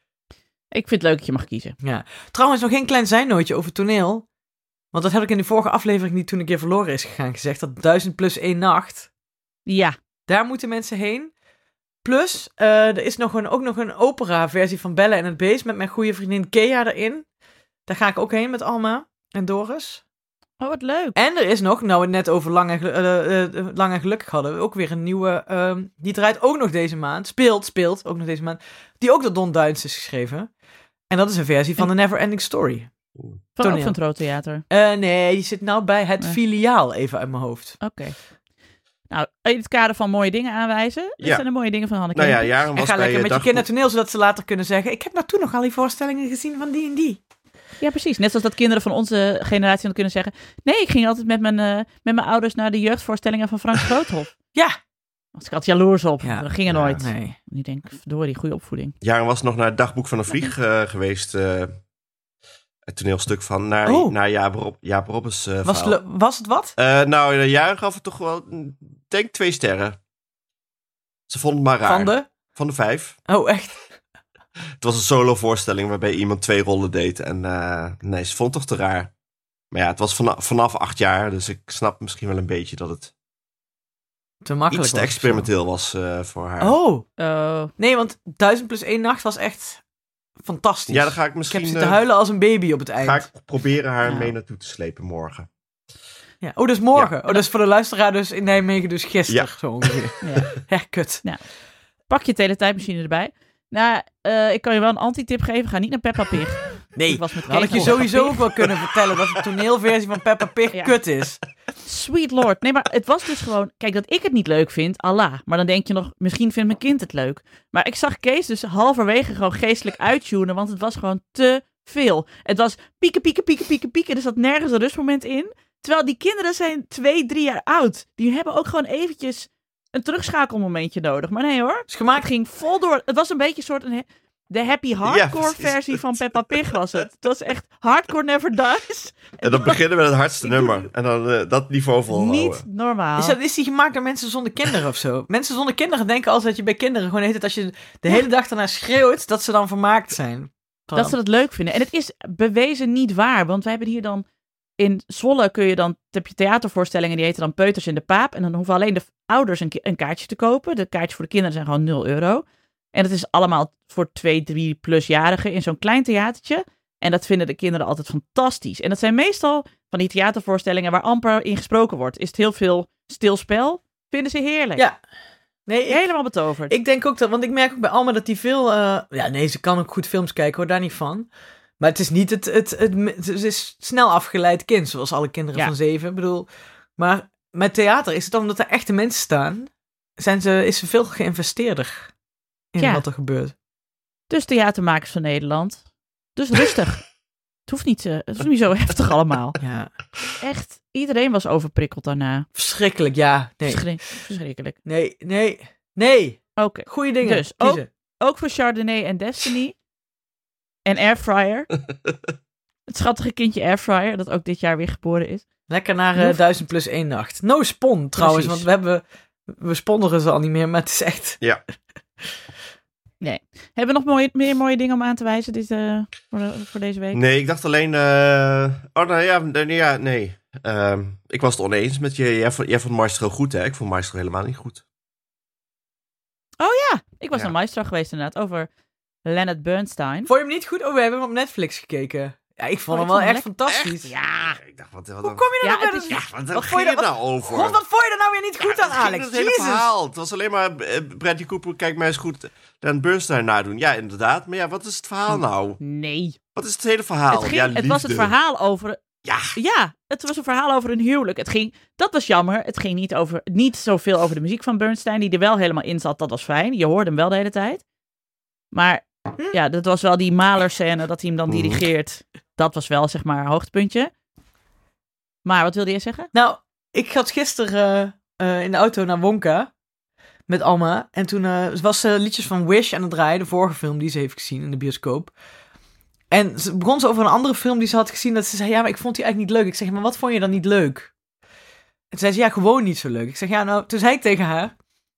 Ik vind het leuk dat je mag kiezen. Ja. Trouwens, nog geen klein zijnootje over toneel. Want dat heb ik in de vorige aflevering niet toen een keer verloren is gegaan gezegd. Dat duizend plus één nacht. Ja. Daar moeten mensen heen. Plus, uh, er is nog een, ook nog een opera-versie van Belle en het Beest met mijn goede vriendin Kea erin. Daar ga ik ook heen met Alma en Doris. Oh, wat leuk. En er is nog, nou we het net over Lang en, Gelu- uh, uh, Lang en Gelukkig hadden, ook weer een nieuwe, uh, die draait ook nog deze maand. Speelt, speelt, ook nog deze maand. Die ook door Don Duins is geschreven. En dat is een versie van The Neverending Story. Van, ook toneel. van het Rood Theater. Uh, nee, die zit nou bij het Nee. filiaal, even uit mijn hoofd. Oké. Nou, in het kader van mooie dingen aanwijzen. Dat Ja. zijn de mooie dingen van Hanneke. Nou ja, Jaren En was ga bij lekker uh, met je dagboek- kind naar toneel, zodat ze later kunnen zeggen, ik heb nou toen nog al die voorstellingen gezien van die en die. Ja, precies. Net zoals dat kinderen van onze generatie dan kunnen zeggen... Nee, ik ging altijd met mijn, uh, met mijn ouders naar de jeugdvoorstellingen van Frans Groothof. Ja. Was ik altijd jaloers op. Ja. Dat ging er Ja, nooit. Nee. En ik denk, verdorie, goede opvoeding. Jaren was nog naar het dagboek van een vlieg uh, geweest. Uh, het toneelstuk van naar, Oh. naar Jaap, Rob, Jaap Robbens uh, Was, het verhaal. le- was het wat? Uh, nou, de Jaren gaf het toch wel, denk twee sterren. Ze vonden het maar raar. Van de? van de vijf. Oh, echt? Het was een solo voorstelling waarbij iemand twee rollen deed. En uh, nee, ze vond het toch te raar. Maar ja, het was vanaf, vanaf acht jaar. Dus ik snap misschien wel een beetje dat het te makkelijk iets te was experimenteel was uh, voor haar. Oh. Uh, nee, want duizend plus één nacht was echt fantastisch. Ja, dan ga ik misschien... Ik heb zitten huilen als een baby op het eind. Ga ik proberen haar ja. mee naartoe te slepen morgen. Ja. Oh, dus morgen. Ja. Oh, dat is voor de luisteraar dus in Nijmegen dus gisteren ja. zo ongeveer. ja. ja, kut. Nou, pak je teletijdmachine erbij. Nou, uh, ik kan je wel een anti-tip geven. Ga niet naar Peppa Pig. Nee, ik was met had ik je sowieso ook wel kunnen vertellen dat de toneelversie van Peppa Pig ja. kut is. Sweet lord. Nee, maar het was dus gewoon... Kijk, dat ik het niet leuk vind, Allah. Maar dan denk je nog, misschien vindt mijn kind het leuk. Maar ik zag Kees dus halverwege gewoon geestelijk uittunen, want het was gewoon te veel. Het was pieken, pieken, pieken, pieken, pieken. Er zat nergens een rustmoment in. Terwijl die kinderen zijn twee, drie jaar oud. Die hebben ook gewoon eventjes een terugschakelmomentje nodig. Maar nee hoor. Het, gemaakt... het ging vol door. Het was een beetje een soort... Een, de happy hardcore ja, versie van Peppa Pig was het. Het was echt hardcore never dies. En, en dan beginnen we met het hardste nummer. En dan uh, dat niveau volhouden. Niet normaal. Is, dat, is die gemaakt door mensen zonder kinderen of zo? Mensen zonder kinderen denken altijd dat je bij kinderen gewoon heet het als je de hele dag daarna schreeuwt, dat ze dan vermaakt zijn. Van. Dat ze dat leuk vinden. En het is bewezen niet waar. Want wij hebben hier dan... In Zwolle kun je dan... heb je theatervoorstellingen, die heten dan Peuters in de Paap. En dan hoeven alleen de ouders een, een kaartje te kopen. De kaartjes voor de kinderen zijn gewoon nul euro. En dat is allemaal voor twee, drie plusjarigen in zo'n klein theatertje. En dat vinden de kinderen altijd fantastisch. En dat zijn meestal van die theatervoorstellingen waar amper in gesproken wordt. Is het heel veel stilspel. Vinden ze heerlijk. Ja. Nee, ik, helemaal betoverd. Ik denk ook dat, want ik merk ook bij Alma dat die veel... Uh, ja, nee, ze kan ook goed films kijken, hoor, daar niet van. Maar het is niet het... het, het, het, het is snel afgeleid kind, zoals alle kinderen ja. van zeven. Ik bedoel, maar met theater is het dan omdat er echte mensen staan, zijn ze, is ze veel geïnvesteerder in ja. wat er gebeurt. Dus theatermakers van Nederland. Dus rustig. Het hoeft niet, uh, het hoeft niet zo heftig allemaal. Ja. Echt, iedereen was overprikkeld daarna. Verschrikkelijk, ja. Nee. Verschri- verschrikkelijk. Nee, nee, nee. Oké. Okay. Goeie dingen. Dus ook, ook voor Chardonnay en Destiny. En Airfryer. Het schattige kindje Airfryer, dat ook dit jaar weer geboren is. Lekker naar uh, duizend plus één nacht. No spon trouwens, Precies. want we hebben... We sponsoren ze al niet meer, maar het is echt... Ja. Nee. Hebben we nog mooie, meer mooie dingen om aan te wijzen dit, uh, voor, de, voor deze week? Nee, ik dacht alleen... Uh... Oh, nou ja, nee. Ja, nee. Uh, ik was het oneens met je. Jij vond, jij vond Maestro goed, hè? Ik vond Maestro helemaal niet goed. Oh ja, ik was ja. naar Maestro geweest inderdaad, over Leonard Bernstein. Vond je hem niet goed? Oh, we hebben hem op Netflix gekeken. Ja, ik vond oh, hem wel echt lekker. fantastisch. Echt? Ja. Ik dacht, wat, wat, Hoe kom je er ja, nou bij? Is, ja, wat, wat ging je het nou over? God, wat vond je er nou weer niet goed ja, aan, Alex? Het hele Jezus. verhaal. Het was alleen maar uh, Bradley Cooper, kijk mij eens goed Leonard Bernstein nadoen. Ja, inderdaad. Maar ja, wat is het verhaal nou? Nee. Wat is het hele verhaal? Het, ging, ja, het was het verhaal over... Ja. Ja, het was een verhaal over een huwelijk. Het ging, dat was jammer. Het ging niet, over, niet zoveel over de muziek van Bernstein, die er wel helemaal in zat. Dat was fijn. Je hoorde hem wel de hele tijd. Maar hm? ja, dat was wel die malerscène dat hij hem dan dirigeert. Dat was wel, zeg maar, een hoogtepuntje. Maar wat wilde je zeggen? Nou, ik had gisteren uh, uh, in de auto naar Wonka met Alma. En toen uh, was ze uh, liedjes van Wish aan het draaien. De vorige film die ze heeft gezien in de bioscoop. En ze begon ze over een andere film die ze had gezien. Dat ze zei, ja, maar ik vond die eigenlijk niet leuk. Ik zeg, maar wat vond je dan niet leuk? En toen zei ze, ja, gewoon niet zo leuk. Ik zeg, ja, nou, toen zei ik tegen haar...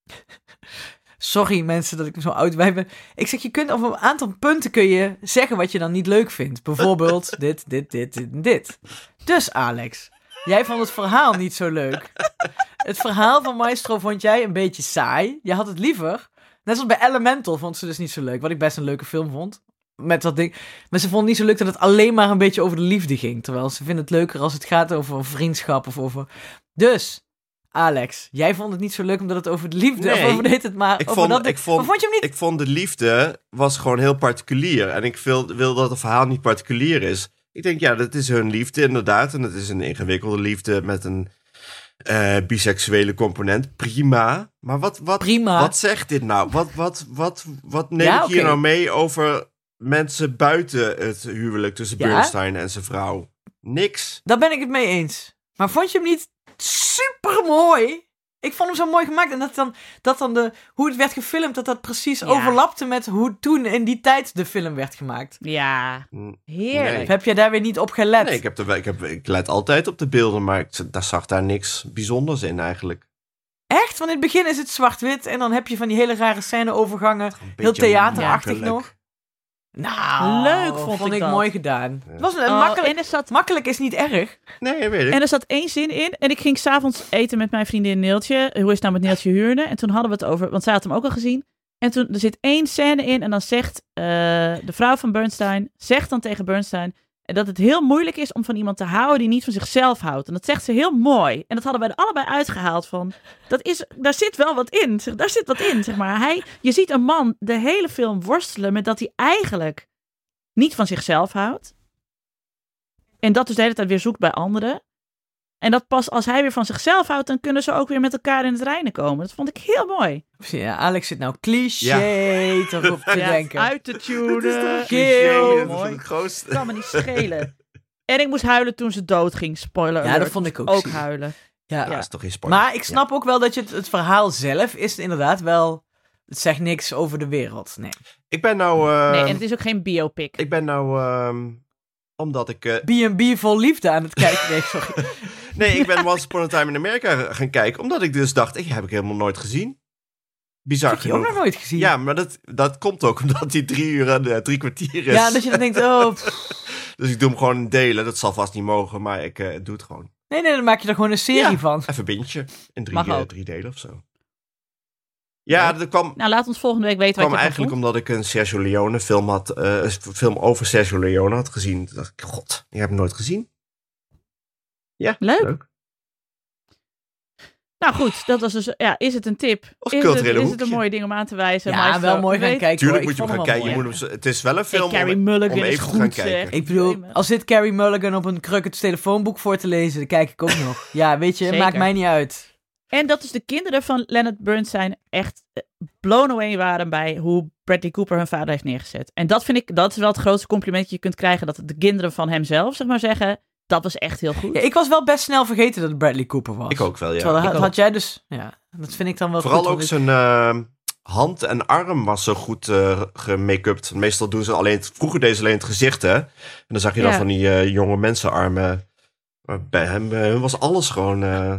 Sorry mensen dat ik zo oud ben. Ik zeg, je kunt over een aantal punten kun je zeggen wat je dan niet leuk vindt. Bijvoorbeeld dit, dit, dit, dit en dit. Dus Alex, jij vond het verhaal niet zo leuk. Het verhaal van Maestro vond jij een beetje saai. Je had het liever. Net zoals bij Elemental vond ze dus niet zo leuk. Wat ik best een leuke film vond. Met dat ding. Maar ze vond het niet zo leuk dat het alleen maar een beetje over de liefde ging. Terwijl ze vindt het leuker als het gaat over vriendschap of over... Dus... Alex, jij vond het niet zo leuk omdat het over de liefde... Nee, of over dit het maar... ik over vond, dat ik vond, maar vond je hem niet... Ik vond de liefde was gewoon heel particulier. En ik wil, wil dat het verhaal niet particulier is. Ik denk, ja, dat is hun liefde inderdaad. En dat is een ingewikkelde liefde met een uh, biseksuele component. Prima. Maar wat, wat, Prima. wat zegt dit nou? Wat, wat, wat, wat neem Ja, ik hier okay. nou mee over mensen buiten het huwelijk tussen Ja? Bernstein en zijn vrouw? Niks. Daar ben ik het mee eens. Maar vond je hem niet super mooi? Ik vond hem zo mooi gemaakt. En dat dan, dat dan de, hoe het werd gefilmd, dat dat precies Ja. overlapte met hoe toen in die tijd de film werd gemaakt. Ja, heerlijk. Nee. Of heb jij daar weer niet op gelet? Nee, ik, heb er, ik, heb, ik let altijd op de beelden, maar ik, daar zag daar niks bijzonders in eigenlijk. Echt? Want in het begin is het zwart-wit en dan heb je van die hele rare scène-overgangen. Heel theaterachtig ja, nog. Nou, Leuk vond vond ik ik dat. mooi gedaan. Ja. Het was een Oh, makkelijk, en er zat makkelijk is niet erg. Nee, weet ik. En er zat één zin in. En ik ging s'avonds eten met mijn vriendin Neeltje. Hoe is het nou met Neeltje Huurne? En toen hadden we het over... Want zij had hem ook al gezien. En toen, er zit één scène in. En dan zegt uh, de vrouw van Bernstein... Zegt dan tegen Bernstein... dat het heel moeilijk is om van iemand te houden... die niet van zichzelf houdt. En dat zegt ze heel mooi. En dat hadden wij er allebei uitgehaald van... Dat is, daar zit wel wat in. Zeg, daar zit wat in, zeg maar. Hij, je ziet een man de hele film worstelen... met dat hij eigenlijk niet van zichzelf houdt. En dat dus de hele tijd weer zoekt bij anderen. En dat pas als hij weer van zichzelf houdt... dan kunnen ze ook weer met elkaar in het reinen komen. Dat vond ik heel mooi. Ja, Alex zit nou cliché Ja. erop te Ja, denken. uit te tunen. Heel dat is mooi. het grootste. Kan me niet schelen. En ik moest huilen toen ze doodging. Spoiler Ja, alert. dat vond ik ook Ook ziek. huilen. Ja. Ja, dat is toch geen spoiler. Maar ik snap ook wel dat je het, het verhaal zelf is inderdaad wel... Het zegt niks over de wereld. Nee. Ik ben nou... Uh, Nee, en het is ook geen biopic. Ik ben nou... Uh, omdat ik... Uh, B en B vol liefde aan het kijken. Nee, sorry. nee, ik ben Once Upon a Time in America gaan kijken. Omdat ik dus dacht... Ik heb ik helemaal nooit gezien. Bizar Dat heb je ook genoeg. nog nooit gezien. Ja, maar dat, dat komt ook omdat die drie uur en uh, drie kwartier is. Ja, dat je dan denkt, oh... Dus ik doe hem gewoon in delen. Dat zal vast niet mogen, maar ik uh, doe het gewoon. Nee, nee, dan maak je er gewoon een serie Ja. van. Even bintje. In drie, Mag uh, ook. drie delen of zo. Ja, dat kwam, Nou, laat ons volgende week weten kwam wat je eigenlijk ervan omdat ik een Sergio Leone film had... Uh, een film over Sergio Leone had gezien. Toen dacht ik, god, ik heb hem nooit gezien. Ja, Leuk. leuk. Nou goed, dat was dus... Ja, is het een tip? Of is het, culturele is het een hoekje. mooie ding om aan te wijzen? Ja, Maestro? wel mooi gaan Weet- kijken. Tuurlijk hoor. moet je Ik hem gaan vond kijken. Je wel moet mooi. hem, het is wel een Hey, film Carey om, Mulligan om is even te goed, gaan zeg. kijken. Ik bedoel, als zit Carey Mulligan op een kruk het telefoonboek voor te lezen, dan kijk ik ook nog. Ja, weet je, Zeker. maakt mij niet uit. En dat dus de kinderen van Leonard Bernstein echt eh, blown away waren bij hoe Bradley Cooper hun vader heeft neergezet. En dat vind ik, dat is wel het grootste compliment dat je kunt krijgen. Dat de kinderen van hemzelf, zeg maar zeggen, dat was echt heel goed. Ja, ik was wel best snel vergeten dat het Bradley Cooper was. Ik ook wel, ja. Terwijl, Ik had, ook. had jij dus... Ja, dat vind ik dan wel Vooral goed. ook want zijn uh, hand en arm was zo goed uh, gemake-upt. Meestal doen ze alleen het, vroeger deden ze alleen het gezicht, hè. En dan zag je dan Ja. van die uh, jonge mensenarmen. Maar bij hem uh, was alles gewoon... Uh...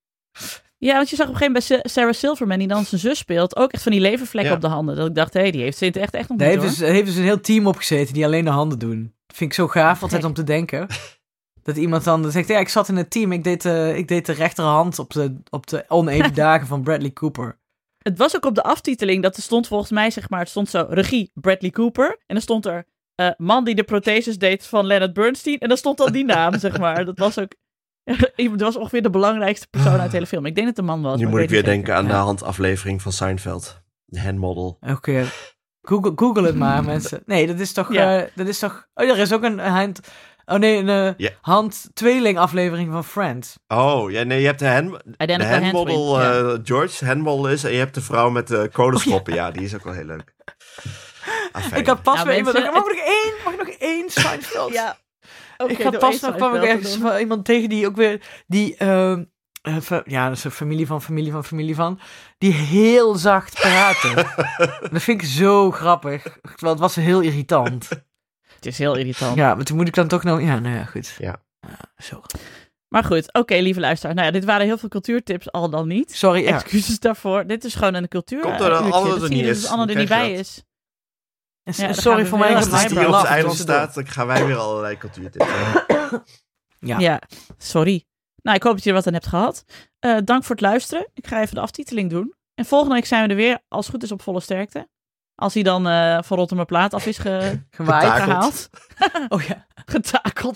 Ja, want je zag op een gegeven moment bij Sarah Silverman, die dan zijn zus speelt, ook echt van die levervlekken Ja. op de handen. Dat ik dacht, hé, hey, die heeft zit echt echt nog Daar niet, heeft hoor. dus, heeft dus een heel team opgezeten die alleen de handen doen. Dat vind ik zo gaaf altijd Gek. om te denken. Dat iemand dan zegt, ja, ik zat in het team. Ik deed, uh, ik deed de rechterhand op de, op de oneven dagen van Bradley Cooper. Het was ook op de aftiteling, dat er stond volgens mij, zeg maar, het stond zo, regie Bradley Cooper. En dan stond er, uh, man die de protheses deed van Leonard Bernstein. En dan stond dan die naam, zeg maar. Dat was ook, dat was ongeveer de belangrijkste persoon uit de hele film. Ik denk dat het een man was. Nu maar moet ik weet weer niet denken aan zeker. de handaflevering van Seinfeld. De handmodel. Oké. Google, Google het maar, mensen. Nee, dat is toch... Ja. Uh, dat is toch... Oh, er is ook een hand... Oh nee, een uh, Ja. hand-tweeling aflevering van Friends. Oh, ja, nee, je hebt de, hand, de Identical handmodel hand twin, uh, George, handmodel is. En je hebt de vrouw met de kolenschoppen. ja. ja, die is ook wel heel leuk. Afijn. Ik had pas Nou, weer iemand... mensen, Mag ik nog één? Mag ik nog één Seinfeld? Ja. ik had pas nog kwam ik ergens van iemand tegen die ook weer... Die... Uh, uh, fa- ja, dat is een familie van familie van familie van... Die heel zacht praten. Dat vind ik zo grappig. Terwijl het was heel irritant. Het is heel irritant. Ja, maar toen moet ik dan toch nog... Ja, nou ja, goed. Ja. Zo. Maar goed, oké, lieve luisteraars. Nou ja, dit waren heel veel cultuurtips, al dan niet. Sorry, ja. Excuses daarvoor. Dit is gewoon een cultuur. Komt er dan uurtje. Anne Dat er zie je niet dus is, als Anne er dan niet krijg je bij dat. is. En Ja, dan sorry gaan we voor weer mijn als Als die Eyebrow op het lachen eiland tussendoor. staat, dan gaan wij weer allerlei cultuurtips hebben. Ja. Ja, sorry. Nou, ik hoop dat je er wat aan hebt gehad. Uh, dank voor het luisteren. Ik ga even de aftiteling doen. En volgende week zijn we er weer, als het goed is, op volle sterkte. Als hij dan uh, van Rotterdamplaat af is ge- Gewaaid. Getakeld. gehaald. Oh ja. Getakeld.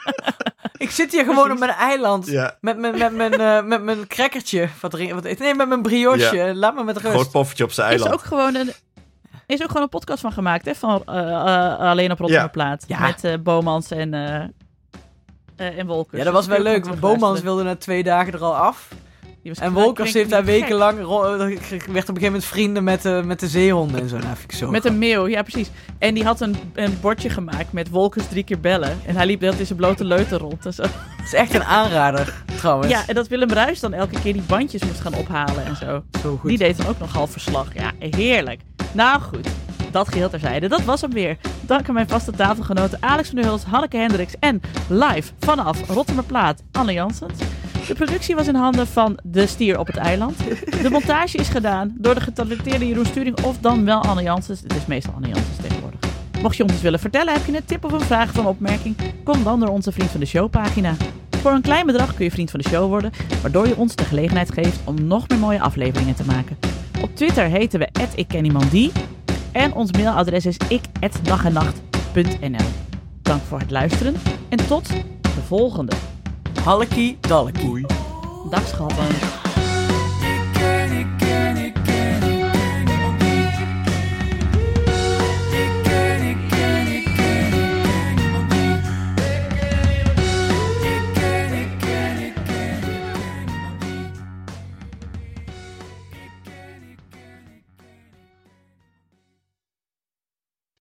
Ik zit hier gewoon op mijn eiland. Ja, Met mijn, met mijn, uh, met mijn crackertje. Wat er, wat, nee, met mijn brioche. Laat me met rust. groot poffertje op zijn Er is eiland. ook gewoon een... Er is ook gewoon een podcast van gemaakt, hè? Van uh, uh, alleen op Rotterdamplaat. Ja. Met uh, Bomans en, uh, uh, en Wolkers. Ja, dat was wel Kun je ook leuk. gewoon Want Bomans terugluisteren. wilde na twee dagen er al af. Die was En gelijk- Wolkers kreeg heeft daar die gek. wekenlang... ro- werd op een gegeven moment vrienden met de, met de zeehonden en zo. Nou, vind ik zo. Met een meeuw, ja precies. En die had een, een bordje gemaakt met Wolkers drie keer bellen. En hij liep de hele tijd in zijn blote leuter rond en zo. Het is echt een aanrader, trouwens. Ja, en dat Willem Ruijs dan elke keer die bandjes moest gaan ophalen en zo. Zo goed. Die deed dan ook nog half verslag. Ja, heerlijk. Nou goed, dat geheel terzijde. Dat was hem weer. Dank aan mijn vaste tafelgenoten Alex van der Hulst, Hanneke Hendricks en live vanaf Rotterdamplaat Anne Janssens. De productie was in handen van De Stier op het Eiland. De montage is gedaan door de getalenteerde Jeroen Sturing of dan wel Anne Janssens. Het is meestal Anne Janssens tegenwoordig. Mocht je ons eens willen vertellen, heb je een tip of een vraag of een opmerking? Kom dan door onze Vriend van de Show pagina. Voor een klein bedrag kun je Vriend van de Show worden, waardoor je ons de gelegenheid geeft om nog meer mooie afleveringen te maken. Op Twitter heten we at ik ken iemand die en ons mailadres is ik at nagennacht punt n l. Dank voor het luisteren en tot de volgende. Hallekie dallekie. Oei. Dag schatten.